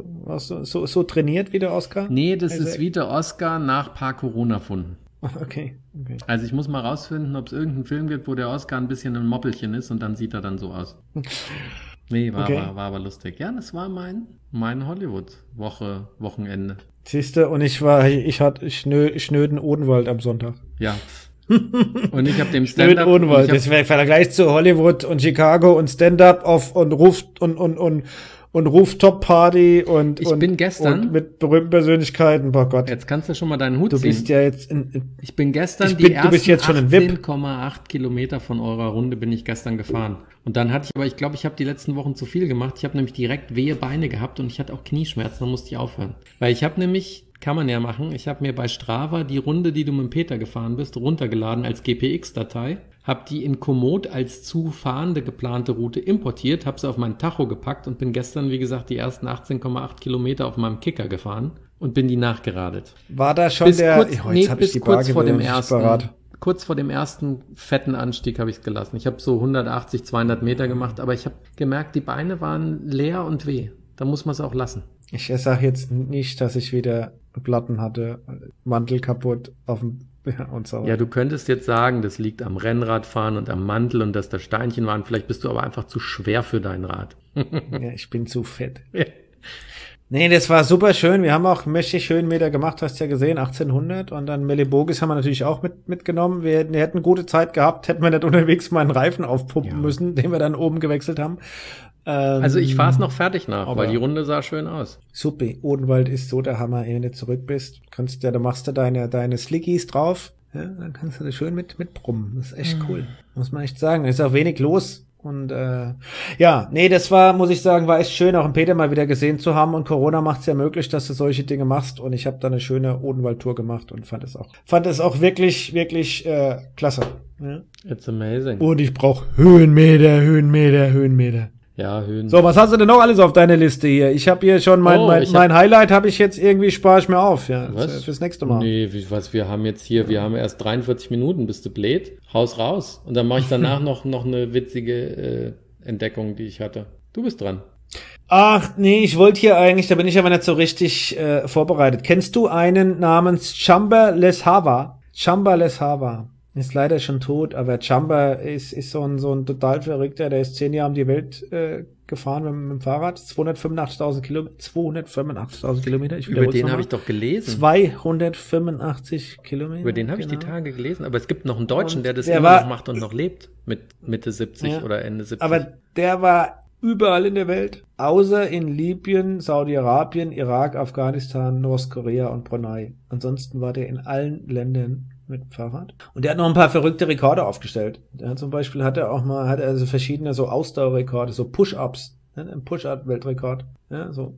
[SPEAKER 2] So trainiert wie der Oscar?
[SPEAKER 1] Nee, das ist wie der Oscar nach paar Corona-Funden.
[SPEAKER 2] Okay.
[SPEAKER 1] Also ich muss mal rausfinden, ob es irgendeinen Film gibt, wo der Oscar ein bisschen ein Moppelchen ist und dann sieht er dann so aus. Nee, war aber lustig. Ja, das war mein Hollywood-Wochenende.
[SPEAKER 2] Siehste, und ich hatte schnöden Odenwald am Sonntag.
[SPEAKER 1] Ja. Und ich habe dem Stand-up...
[SPEAKER 2] Odenwald, das wäre Vergleich zu Hollywood und Chicago und Stand-up und Rooftop-Party und
[SPEAKER 1] bin gestern
[SPEAKER 2] und mit berühmten Persönlichkeiten, oh Gott.
[SPEAKER 1] Jetzt kannst du schon mal deinen Hut ziehen.
[SPEAKER 2] Du bist ja jetzt
[SPEAKER 1] ich bin gestern die
[SPEAKER 2] ersten
[SPEAKER 1] 18,8 Kilometer von eurer Runde bin ich gestern gefahren. Und dann hatte ich glaube, ich habe die letzten Wochen zu viel gemacht. Ich habe nämlich direkt wehe Beine gehabt und ich hatte auch Knieschmerzen, dann musste ich aufhören. Weil ich habe nämlich, kann man ja machen, ich habe mir bei Strava die Runde, die du mit Peter gefahren bist, runtergeladen als GPX-Datei. Hab die in Komoot als zu fahrende geplante Route importiert, hab sie auf meinen Tacho gepackt und bin gestern, wie gesagt, die ersten 18,8 Kilometer auf meinem Kicker gefahren und bin die nachgeradelt.
[SPEAKER 2] War da schon
[SPEAKER 1] Kurz vor dem ersten fetten Anstieg habe ich es gelassen. Ich habe so 180, 200 Meter gemacht, aber ich habe gemerkt, die Beine waren leer und weh. Da muss man es auch lassen.
[SPEAKER 2] Ich sage jetzt nicht, dass ich wieder Platten hatte, Mantel kaputt auf dem und so.
[SPEAKER 1] Ja, du könntest jetzt sagen, das liegt am Rennradfahren und am Mantel und dass da Steinchen waren. Vielleicht bist du aber einfach zu schwer für dein Rad.
[SPEAKER 2] Ja, ich bin zu fett. Ja. Nee, das war super schön. Wir haben auch mächtig schön Meter gemacht, hast ja gesehen, 1800. Und dann Melibogis haben wir natürlich auch mitgenommen. Wir hätten gute Zeit gehabt, hätten wir nicht unterwegs mal einen Reifen aufpumpen müssen, den wir dann oben gewechselt haben.
[SPEAKER 1] Also ich fahre es noch fertig nach, weil die Runde sah schön aus.
[SPEAKER 2] Super, Odenwald ist so der Hammer, wenn du zurück bist. Da machst du deine Slickies drauf, ja, dann kannst du das schön mit brummen. Das ist echt cool, muss man echt sagen. Es ist auch wenig los. Und das muss ich sagen, war echt schön, auch einen Peter mal wieder gesehen zu haben. Und Corona macht es ja möglich, dass du solche Dinge machst. Und ich habe da eine schöne Odenwald-Tour gemacht und fand es auch wirklich, wirklich klasse. Ja?
[SPEAKER 1] It's amazing.
[SPEAKER 2] Und ich brauche Höhenmeter.
[SPEAKER 1] Ja, Höhen.
[SPEAKER 2] So, was hast du denn noch alles auf deiner Liste hier? Ich habe hier schon mein Highlight habe ich jetzt irgendwie, spare ich mir auf, ja, fürs nächste Mal.
[SPEAKER 1] Nee, wir haben erst 43 Minuten, bist du blöd? Haus raus. Und dann mache ich danach noch eine witzige Entdeckung, die ich hatte. Du bist dran.
[SPEAKER 2] Ach, nee, ich wollte hier eigentlich, da bin ich aber nicht so richtig vorbereitet. Kennst du einen namens Chamba Les Hava? Chamba Les Hava. Ist leider schon tot, aber Chamba ist so ein total Verrückter, der ist 10 Jahre um die Welt gefahren mit dem Fahrrad, 285.000 Kilometer.
[SPEAKER 1] Über den habe ich doch gelesen.
[SPEAKER 2] 285 Kilometer.
[SPEAKER 1] Über den habe ich die Tage gelesen, aber es gibt noch einen Deutschen, der das immer noch macht und noch lebt, mit Mitte 70 oder Ende 70.
[SPEAKER 2] Aber der war überall in der Welt, außer in Libyen, Saudi-Arabien, Irak, Afghanistan, Nordkorea und Brunei. Ansonsten war der in allen Ländern mit dem Fahrrad. Und der hat noch ein paar verrückte Rekorde aufgestellt. Der hat zum Beispiel hat er verschiedene so Ausdauerrekorde, so Push-Ups, ein Push-Up-Weltrekord. Ja, so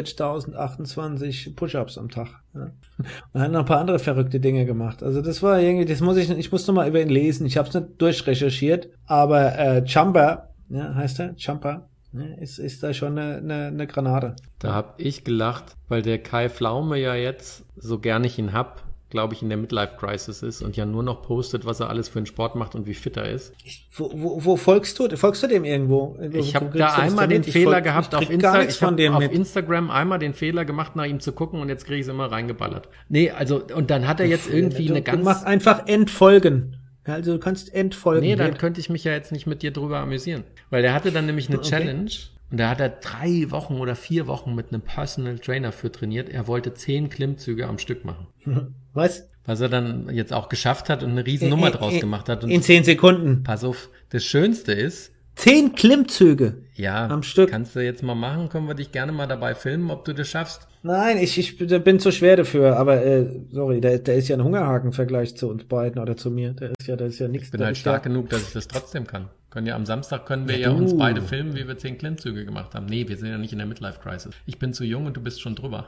[SPEAKER 2] 43.028 Push-Ups am Tag. Ja. Und hat noch ein paar andere verrückte Dinge gemacht. Also das war irgendwie, ich muss noch mal über ihn lesen. Ich habe es nicht durchrecherchiert, aber Chamba ja, heißt er, Champa, ist da schon eine Granate.
[SPEAKER 1] Da hab ich gelacht, weil der Kai Pflaume ja jetzt, so gern ich ihn hab, glaube ich, in der Midlife-Crisis ist und ja nur noch postet, was er alles für einen Sport macht und wie fit er ist.
[SPEAKER 2] Wo folgst du? Folgst du dem irgendwo?
[SPEAKER 1] Ich habe da einmal den Fehler gehabt auf Instagram einmal den Fehler gemacht, nach ihm zu gucken und jetzt kriege ich es immer reingeballert. Nee, also, und dann hat er jetzt irgendwie eine ganz...
[SPEAKER 2] Du machst einfach Entfolgen. Also du kannst entfolgen.
[SPEAKER 1] Nee, dann könnte ich mich ja jetzt nicht mit dir drüber amüsieren. Weil der hatte dann nämlich eine Challenge und da hat er 3 Wochen oder 4 Wochen mit einem Personal Trainer für trainiert. Er wollte 10 Klimmzüge am Stück machen.
[SPEAKER 2] Was?
[SPEAKER 1] Was er dann jetzt auch geschafft hat und eine riesen Nummer draus gemacht hat. Und
[SPEAKER 2] in 10 Sekunden.
[SPEAKER 1] Pass auf, das Schönste ist...
[SPEAKER 2] 10 Klimmzüge
[SPEAKER 1] am Stück. Kannst du jetzt mal machen, können wir dich gerne mal dabei filmen, ob du das schaffst.
[SPEAKER 2] Nein, ich bin zu schwer dafür, aber sorry, der ist ja ein Hungerhaken im Vergleich zu uns beiden oder zu mir. Der ist ja nichts.
[SPEAKER 1] Ich bin halt stark genug, dass ich das trotzdem kann. Am Samstag können wir uns beide filmen, wie wir 10 Klimmzüge gemacht haben. Nee, wir sind ja nicht in der Midlife-Crisis. Ich bin zu jung und du bist schon drüber.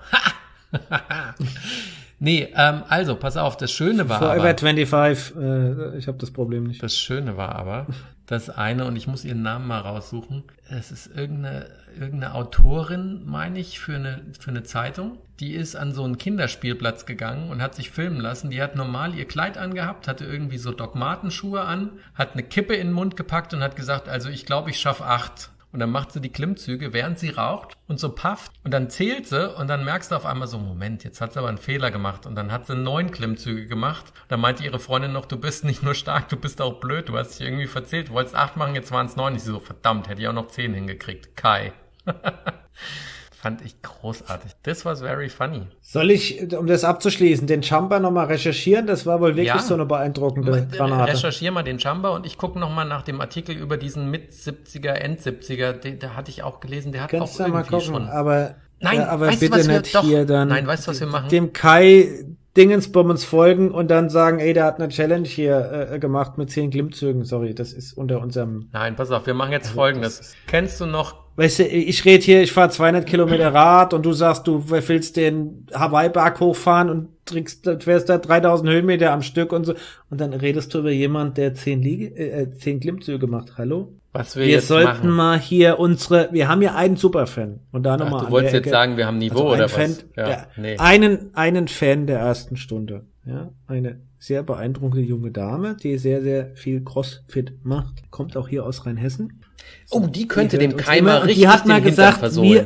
[SPEAKER 1] Nee, also, pass auf, das Schöne war
[SPEAKER 2] Forever 25, ich habe das Problem nicht.
[SPEAKER 1] Das Schöne war aber, das eine, und ich muss ihren Namen mal raussuchen, es ist irgendeine Autorin, meine ich, für eine Zeitung, die ist an so einen Kinderspielplatz gegangen und hat sich filmen lassen, die hat normal ihr Kleid angehabt, hatte irgendwie so Doc-Martenschuhe an, hat eine Kippe in den Mund gepackt und hat gesagt, also ich glaube, ich schaffe 8. Und dann macht sie die Klimmzüge, während sie raucht und so pafft. Und dann zählt sie und dann merkst du auf einmal so, Moment, jetzt hat sie aber einen Fehler gemacht. Und dann hat sie 9 Klimmzüge gemacht. Und dann meinte ihre Freundin noch, du bist nicht nur stark, du bist auch blöd. Du hast dich irgendwie verzählt. Du wolltest 8 machen, jetzt waren es 9. Ich so, verdammt, hätte ich auch noch 10 hingekriegt. Kai. Fand ich großartig. This was very funny.
[SPEAKER 2] Soll ich, um das abzuschließen, den Champa nochmal recherchieren? Das war wohl wirklich so eine beeindruckende Granate.
[SPEAKER 1] Recherchier mal den Champa und ich gucke nochmal nach dem Artikel über diesen Mit-70er, End-70er. Da hatte ich auch gelesen, der hat
[SPEAKER 2] Kannst
[SPEAKER 1] auch irgendwie
[SPEAKER 2] mal gucken,
[SPEAKER 1] schon...
[SPEAKER 2] Aber
[SPEAKER 1] weißt
[SPEAKER 2] bitte
[SPEAKER 1] du,
[SPEAKER 2] nicht hier dann...
[SPEAKER 1] Nein, weißt du, was wir machen?
[SPEAKER 2] Dem Kai Dingensbummens folgen und dann sagen, ey, der hat eine Challenge hier gemacht mit 10 Klimmzügen. Sorry, das ist unter unserem...
[SPEAKER 1] Nein, pass auf, wir machen jetzt Folgendes. Kennst du noch...
[SPEAKER 2] Weißt du, ich rede hier, ich fahre 200 Kilometer Rad und du sagst, du willst den Hawaii-Berg hochfahren und fährst da 3000 Höhenmeter am Stück und so. Und dann redest du über jemand, der 10 Klimmzüge macht. Hallo?
[SPEAKER 1] Was wir
[SPEAKER 2] sollten mal hier wir haben ja einen Superfan. Und da nochmal.
[SPEAKER 1] Du wolltest jetzt sagen, wir haben Niveau oder
[SPEAKER 2] Fan,
[SPEAKER 1] was?
[SPEAKER 2] Einen Fan der ersten Stunde. Ja, eine sehr beeindruckende junge Dame, die sehr, sehr viel Crossfit macht. Kommt auch hier aus Rheinhessen.
[SPEAKER 1] Oh, die könnte dem Kai mal richtig
[SPEAKER 2] die hat mal gesagt,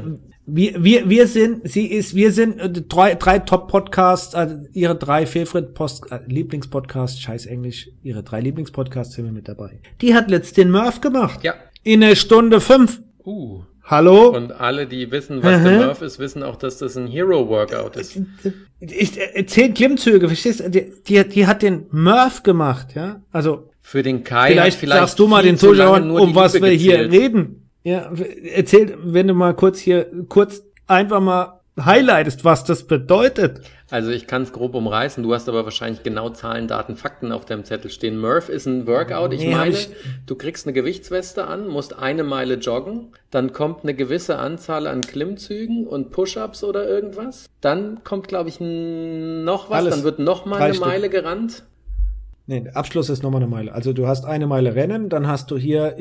[SPEAKER 2] wir sind 3 Top-Podcasts, also ihre 3 Lieblingspodcasts, scheiß Englisch, ihre 3 Lieblingspodcasts sind wir mit dabei. Die hat letzt den Murph gemacht.
[SPEAKER 1] Ja.
[SPEAKER 2] In 1 Stunde 5. Hallo?
[SPEAKER 1] Und alle, die wissen, was der Murph ist, wissen auch, dass das ein Hero-Workout ist.
[SPEAKER 2] 10 Klimmzüge, verstehst du? Die hat den Murph gemacht, ja? Also.
[SPEAKER 1] Für den Kai
[SPEAKER 2] vielleicht sagst du mal den Zuschauern, um was wir hier reden. Ja, erzähl, wenn du mal kurz einfach mal highlightest, was das bedeutet.
[SPEAKER 1] Also ich kann es grob umreißen, du hast aber wahrscheinlich genau Zahlen, Daten, Fakten auf deinem Zettel stehen. Murph ist ein Workout, du kriegst eine Gewichtsweste an, musst 1 Meile joggen, dann kommt eine gewisse Anzahl an Klimmzügen und Push-Ups oder irgendwas. Dann kommt, glaube ich, noch was, dann wird noch mal eine Meile gerannt.
[SPEAKER 2] Nee, Abschluss ist nochmal 1 Meile. Also du hast 1 Meile Rennen, dann hast du hier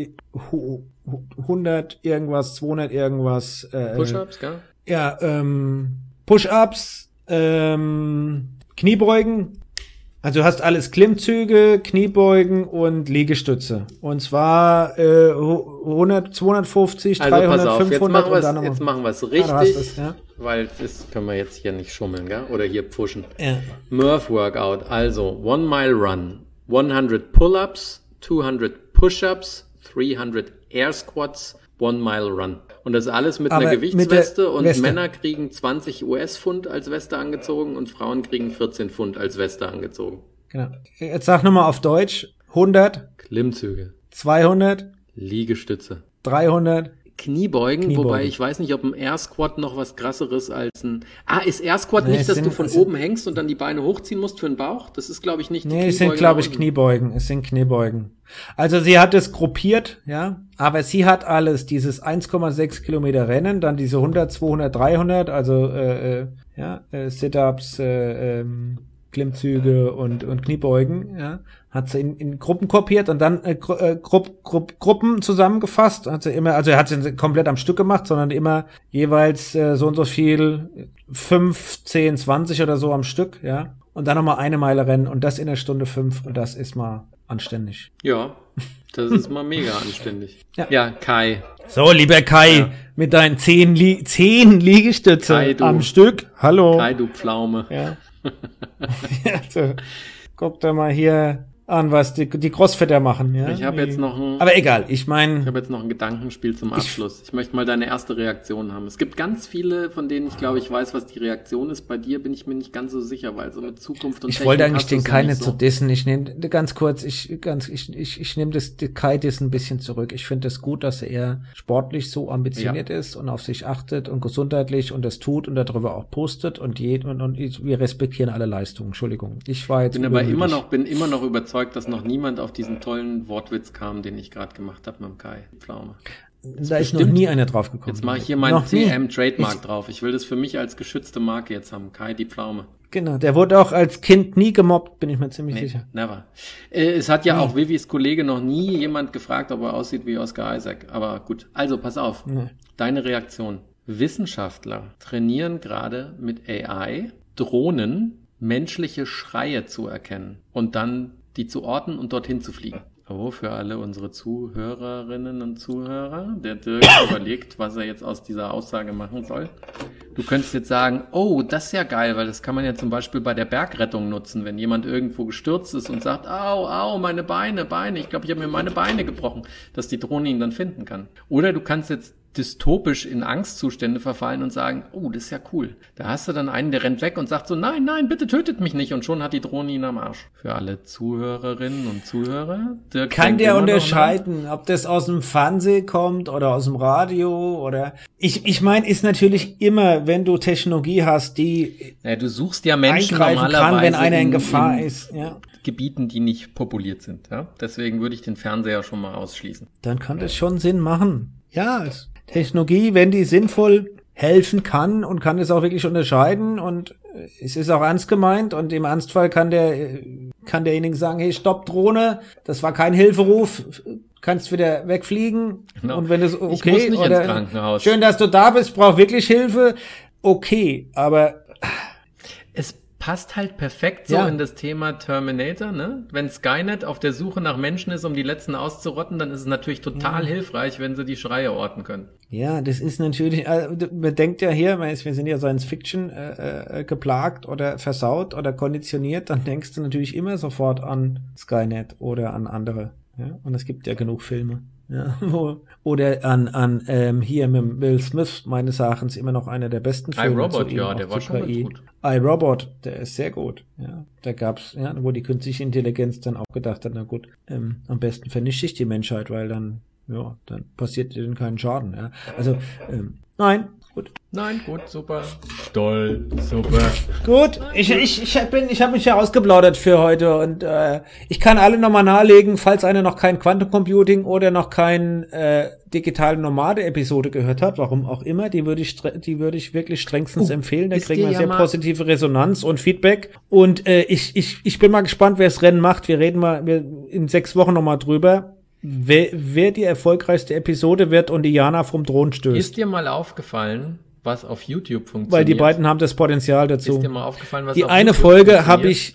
[SPEAKER 2] 100 irgendwas, 200 irgendwas.
[SPEAKER 1] Push-Ups, gell?
[SPEAKER 2] Ja, Push-Ups, Kniebeugen. Also du hast alles Klimmzüge, Kniebeugen und Liegestütze. Und zwar 100, 250, 300,
[SPEAKER 1] also pass auf,
[SPEAKER 2] 500
[SPEAKER 1] jetzt machen wir es richtig, weil das können wir jetzt hier nicht schummeln, gell? Oder hier pushen.
[SPEAKER 2] Ja.
[SPEAKER 1] Murph Workout, also 1 Mile Run, 100 Pull-Ups, 200 Push-Ups, 300 Air Squats, 1 Mile Run. Und das alles mit einer Gewichtsweste und Weste. Männer kriegen 20 US-Pfund als Weste angezogen und Frauen kriegen 14 Pfund als Weste angezogen.
[SPEAKER 2] Genau. Jetzt sag nochmal auf Deutsch. 100
[SPEAKER 1] Klimmzüge.
[SPEAKER 2] 200
[SPEAKER 1] Liegestütze.
[SPEAKER 2] 300
[SPEAKER 1] Kniebeugen, wobei ich weiß nicht, ob ein Air Squat noch was krasseres als ein... ist Air Squat nicht, dass du von oben hängst und dann die Beine hochziehen musst für den Bauch? Das ist, glaube ich, nicht die
[SPEAKER 2] es sind, glaube ich, Kniebeugen. Es sind Kniebeugen. Also sie hat es gruppiert, ja, aber sie hat alles, dieses 1,6 Kilometer Rennen, dann diese 100, 200, 300, also Sit-Ups, Klimmzüge und Kniebeugen, ja, hat sie in Gruppen kopiert und dann Gruppen zusammengefasst. Hat sie immer, also er hat sie komplett am Stück gemacht, sondern immer jeweils so und so viel, 5, 10, 20 oder so am Stück, ja. Und dann nochmal eine Meile rennen und das in der Stunde 5 und das ist mal anständig.
[SPEAKER 1] Ja, das ist mal mega anständig. Ja, Kai.
[SPEAKER 2] So, lieber Kai, mit deinen 10 Liegestütze am Stück. Hallo.
[SPEAKER 1] Kai, du Pflaume.
[SPEAKER 2] Ja. Also, guck da mal hier an, was die Crossfitter machen. Ja?
[SPEAKER 1] Ich habe jetzt noch
[SPEAKER 2] aber egal, ich habe
[SPEAKER 1] jetzt noch ein Gedankenspiel zum Abschluss. Ich möchte mal deine erste Reaktion haben. Es gibt ganz viele, von denen ich glaube, ich weiß, was die Reaktion ist. Bei dir bin ich mir nicht ganz so sicher, weil so mit Zukunft und
[SPEAKER 2] ich wollte eigentlich den Kai nicht so dissen. Ich nehme ganz kurz, ich nehme das Kai dissen ein bisschen zurück. Ich finde es gut, dass er sportlich so ambitioniert ist und auf sich achtet und gesundheitlich und das tut und darüber auch postet und wir respektieren alle Leistungen. Entschuldigung. Ich war jetzt
[SPEAKER 1] bin aber immer noch überzeugt, dass noch niemand auf diesen tollen Wortwitz kam, den ich gerade gemacht habe mit dem Kai Pflaume.
[SPEAKER 2] Da ist noch nie einer drauf gekommen.
[SPEAKER 1] Jetzt mache ich hier meinen CM-Trademark drauf. Ich will das für mich als geschützte Marke jetzt haben. Kai die Pflaume.
[SPEAKER 2] Genau, der wurde auch als Kind nie gemobbt, bin ich mir ziemlich sicher.
[SPEAKER 1] Never. Es hat ja auch Vivis Kollege noch nie jemand gefragt, ob er aussieht wie Oscar Isaac. Aber gut, also pass auf. Nee. Deine Reaktion. Wissenschaftler trainieren gerade mit AI Drohnen menschliche Schreie zu erkennen und dann die zu orten und dorthin zu fliegen. Oh, für alle unsere Zuhörerinnen und Zuhörer. Der Dirk überlegt, was er jetzt aus dieser Aussage machen soll. Du könntest jetzt sagen, oh, das ist ja geil, weil das kann man ja zum Beispiel bei der Bergrettung nutzen, wenn jemand irgendwo gestürzt ist und sagt, au, meine Beine, ich glaube, ich habe mir meine Beine gebrochen, dass die Drohne ihn dann finden kann. Oder du kannst jetzt dystopisch in Angstzustände verfallen und sagen, oh, das ist ja cool. Da hast du dann einen, der rennt weg und sagt so, nein, bitte tötet mich nicht. Und schon hat die Drohne ihn am Arsch. Für alle Zuhörerinnen und Zuhörer.
[SPEAKER 2] Dirk kann der unterscheiden, ob das aus dem Fernsehen kommt oder aus dem Radio oder... Ich meine, ist natürlich immer, wenn du Technologie hast, die...
[SPEAKER 1] Ja, du suchst ja Menschen normalerweise
[SPEAKER 2] kann, wenn einer in Gefahr ist. Ja.
[SPEAKER 1] Gebieten, die nicht populiert sind. Ja? Deswegen würde ich den Fernseher schon mal ausschließen.
[SPEAKER 2] Dann kann das schon Sinn machen. Ja, Technologie, wenn die sinnvoll helfen kann und kann es auch wirklich unterscheiden und es ist auch ernst gemeint und im Ernstfall kann derjenige sagen, hey, stopp, Drohne, das war kein Hilferuf, kannst wieder wegfliegen.
[SPEAKER 1] Genau.
[SPEAKER 2] Und wenn es okay
[SPEAKER 1] ich muss nicht ins Krankenhaus.
[SPEAKER 2] Schön, dass du da bist, brauch wirklich Hilfe, okay, aber
[SPEAKER 1] es passt halt perfekt so in das Thema Terminator, ne? Wenn Skynet auf der Suche nach Menschen ist, um die letzten auszurotten, dann ist es natürlich total hilfreich, wenn sie die Schreie orten können.
[SPEAKER 2] Ja, das ist natürlich, man denkt ja hier, wir sind ja Science Fiction geplagt oder versaut oder konditioniert, dann denkst du natürlich immer sofort an Skynet oder an andere. Ja? Und es gibt ja genug Filme. Ja, oder an hier mit Will Smith, meines Erachtens immer noch einer der besten Filme.
[SPEAKER 1] iRobot, ja, der war schon ganz gut.
[SPEAKER 2] iRobot, der ist sehr gut. Ja, da gab's, wo die künstliche Intelligenz dann auch gedacht hat, na gut, am besten vernichte ich die Menschheit, weil dann passiert denen keinen Schaden. Ja, also nein.
[SPEAKER 1] Gut, super. Toll, super.
[SPEAKER 2] Gut, ich habe mich ja ausgeplaudert für heute und ich kann alle nochmal nahelegen, falls einer noch kein Quantum Computing oder noch kein digitale Nomade-Episode gehört hat, warum auch immer, die würde ich wirklich strengstens empfehlen. Da kriegen wir sehr positive Resonanz und Feedback. Und ich bin mal gespannt, wer das Rennen macht. Wir reden mal in 6 Wochen nochmal drüber. Wer die erfolgreichste Episode wird und die Jana vom Thron stößt.
[SPEAKER 1] Ist dir mal aufgefallen, was auf YouTube funktioniert?
[SPEAKER 2] Weil die beiden haben das Potenzial dazu.
[SPEAKER 1] Ist dir mal aufgefallen, was
[SPEAKER 2] die
[SPEAKER 1] auf
[SPEAKER 2] eine
[SPEAKER 1] YouTube
[SPEAKER 2] Folge habe ich,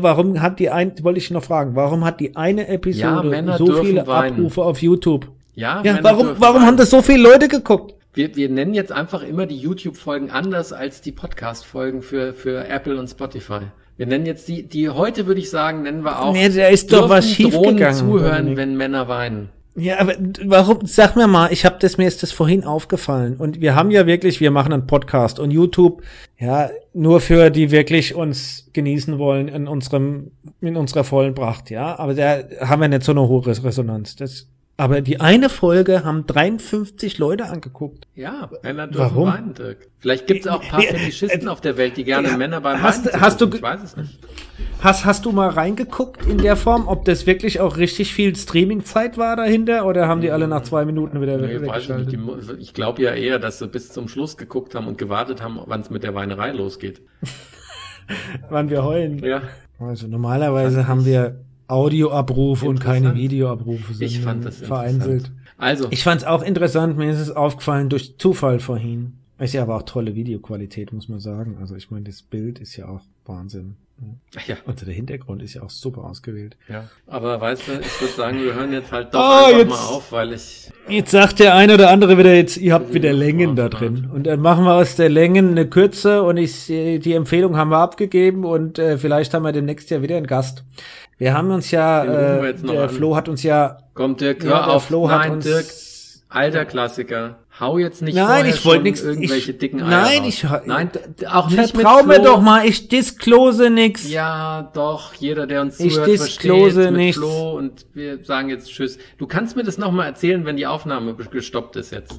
[SPEAKER 2] wollte ich noch fragen, warum hat die eine Episode so viele Abrufe auf YouTube?
[SPEAKER 1] Ja,
[SPEAKER 2] warum haben das so viele Leute geguckt?
[SPEAKER 1] Wir nennen jetzt einfach immer die YouTube-Folgen anders als die Podcast-Folgen für Apple und Spotify. Wir nennen jetzt die heute würde ich sagen, nennen wir auch.
[SPEAKER 2] Nee, da ist doch was schiefgegangen.
[SPEAKER 1] Zuhören, wenn Männer weinen.
[SPEAKER 2] Ja, aber warum, sag mir mal, mir ist das vorhin aufgefallen. Und wir haben ja wirklich, wir machen einen Podcast und YouTube, nur für die wirklich uns genießen wollen in unserer vollen Pracht, ja. Aber da haben wir nicht so eine hohe Resonanz. Aber die eine Folge haben 53 Leute angeguckt.
[SPEAKER 1] Ja, Männer dürfen weinen, Dirk. Vielleicht gibt's auch ein paar Fetischisten auf der Welt, die gerne Männer beim Weinen
[SPEAKER 2] gucken.
[SPEAKER 1] Ich weiß es nicht.
[SPEAKER 2] Hast du mal reingeguckt in der Form, ob das wirklich auch richtig viel Streaming-Zeit war dahinter oder haben die alle nach 2 Minuten wieder weggeschaltet?
[SPEAKER 1] Ich glaube ja eher, dass sie bis zum Schluss geguckt haben und gewartet haben, wann es mit der Weinerei losgeht.
[SPEAKER 2] wann wir heulen.
[SPEAKER 1] Ja.
[SPEAKER 2] Also normalerweise haben wir Audioabrufe und keine Videoabrufe.
[SPEAKER 1] Ich fand das
[SPEAKER 2] vereinzelt.
[SPEAKER 1] Also.
[SPEAKER 2] Ich fand es auch interessant, mir ist es aufgefallen durch Zufall vorhin. Ist ja aber auch tolle Videoqualität, muss man sagen. Also ich meine, das Bild ist ja auch Wahnsinn.
[SPEAKER 1] Ja.
[SPEAKER 2] Und der Hintergrund ist ja auch super ausgewählt.
[SPEAKER 1] Ja. Aber weißt du, ich würde sagen, wir hören jetzt halt doch einfach mal auf, weil ich...
[SPEAKER 2] Jetzt sagt der eine oder andere wieder jetzt, ihr habt wieder Längen da drin. Und dann machen wir aus der Längen eine Kürze und die Empfehlung haben wir abgegeben und vielleicht haben wir demnächst ja wieder einen Gast. Wir haben uns ja, der Flo hat uns ja...
[SPEAKER 1] Komm, Dirk, hör auf. Nein, Dirk, alter Klassiker. Hau jetzt nicht
[SPEAKER 2] ich wollte nichts,
[SPEAKER 1] irgendwelche dicken Eier
[SPEAKER 2] Nein,
[SPEAKER 1] auch nicht mit
[SPEAKER 2] Vertrau mir doch mal, ich disclose nix.
[SPEAKER 1] Ja, doch, jeder, der uns zuhört,
[SPEAKER 2] versteht mit
[SPEAKER 1] nichts. Flo und wir sagen jetzt Tschüss. Du kannst mir das nochmal erzählen, wenn die Aufnahme gestoppt ist jetzt.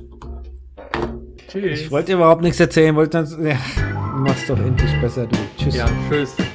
[SPEAKER 2] Tschüss. Ich wollte überhaupt nichts erzählen, mach's doch endlich besser, du. Tschüss.
[SPEAKER 1] Ja, tschüss.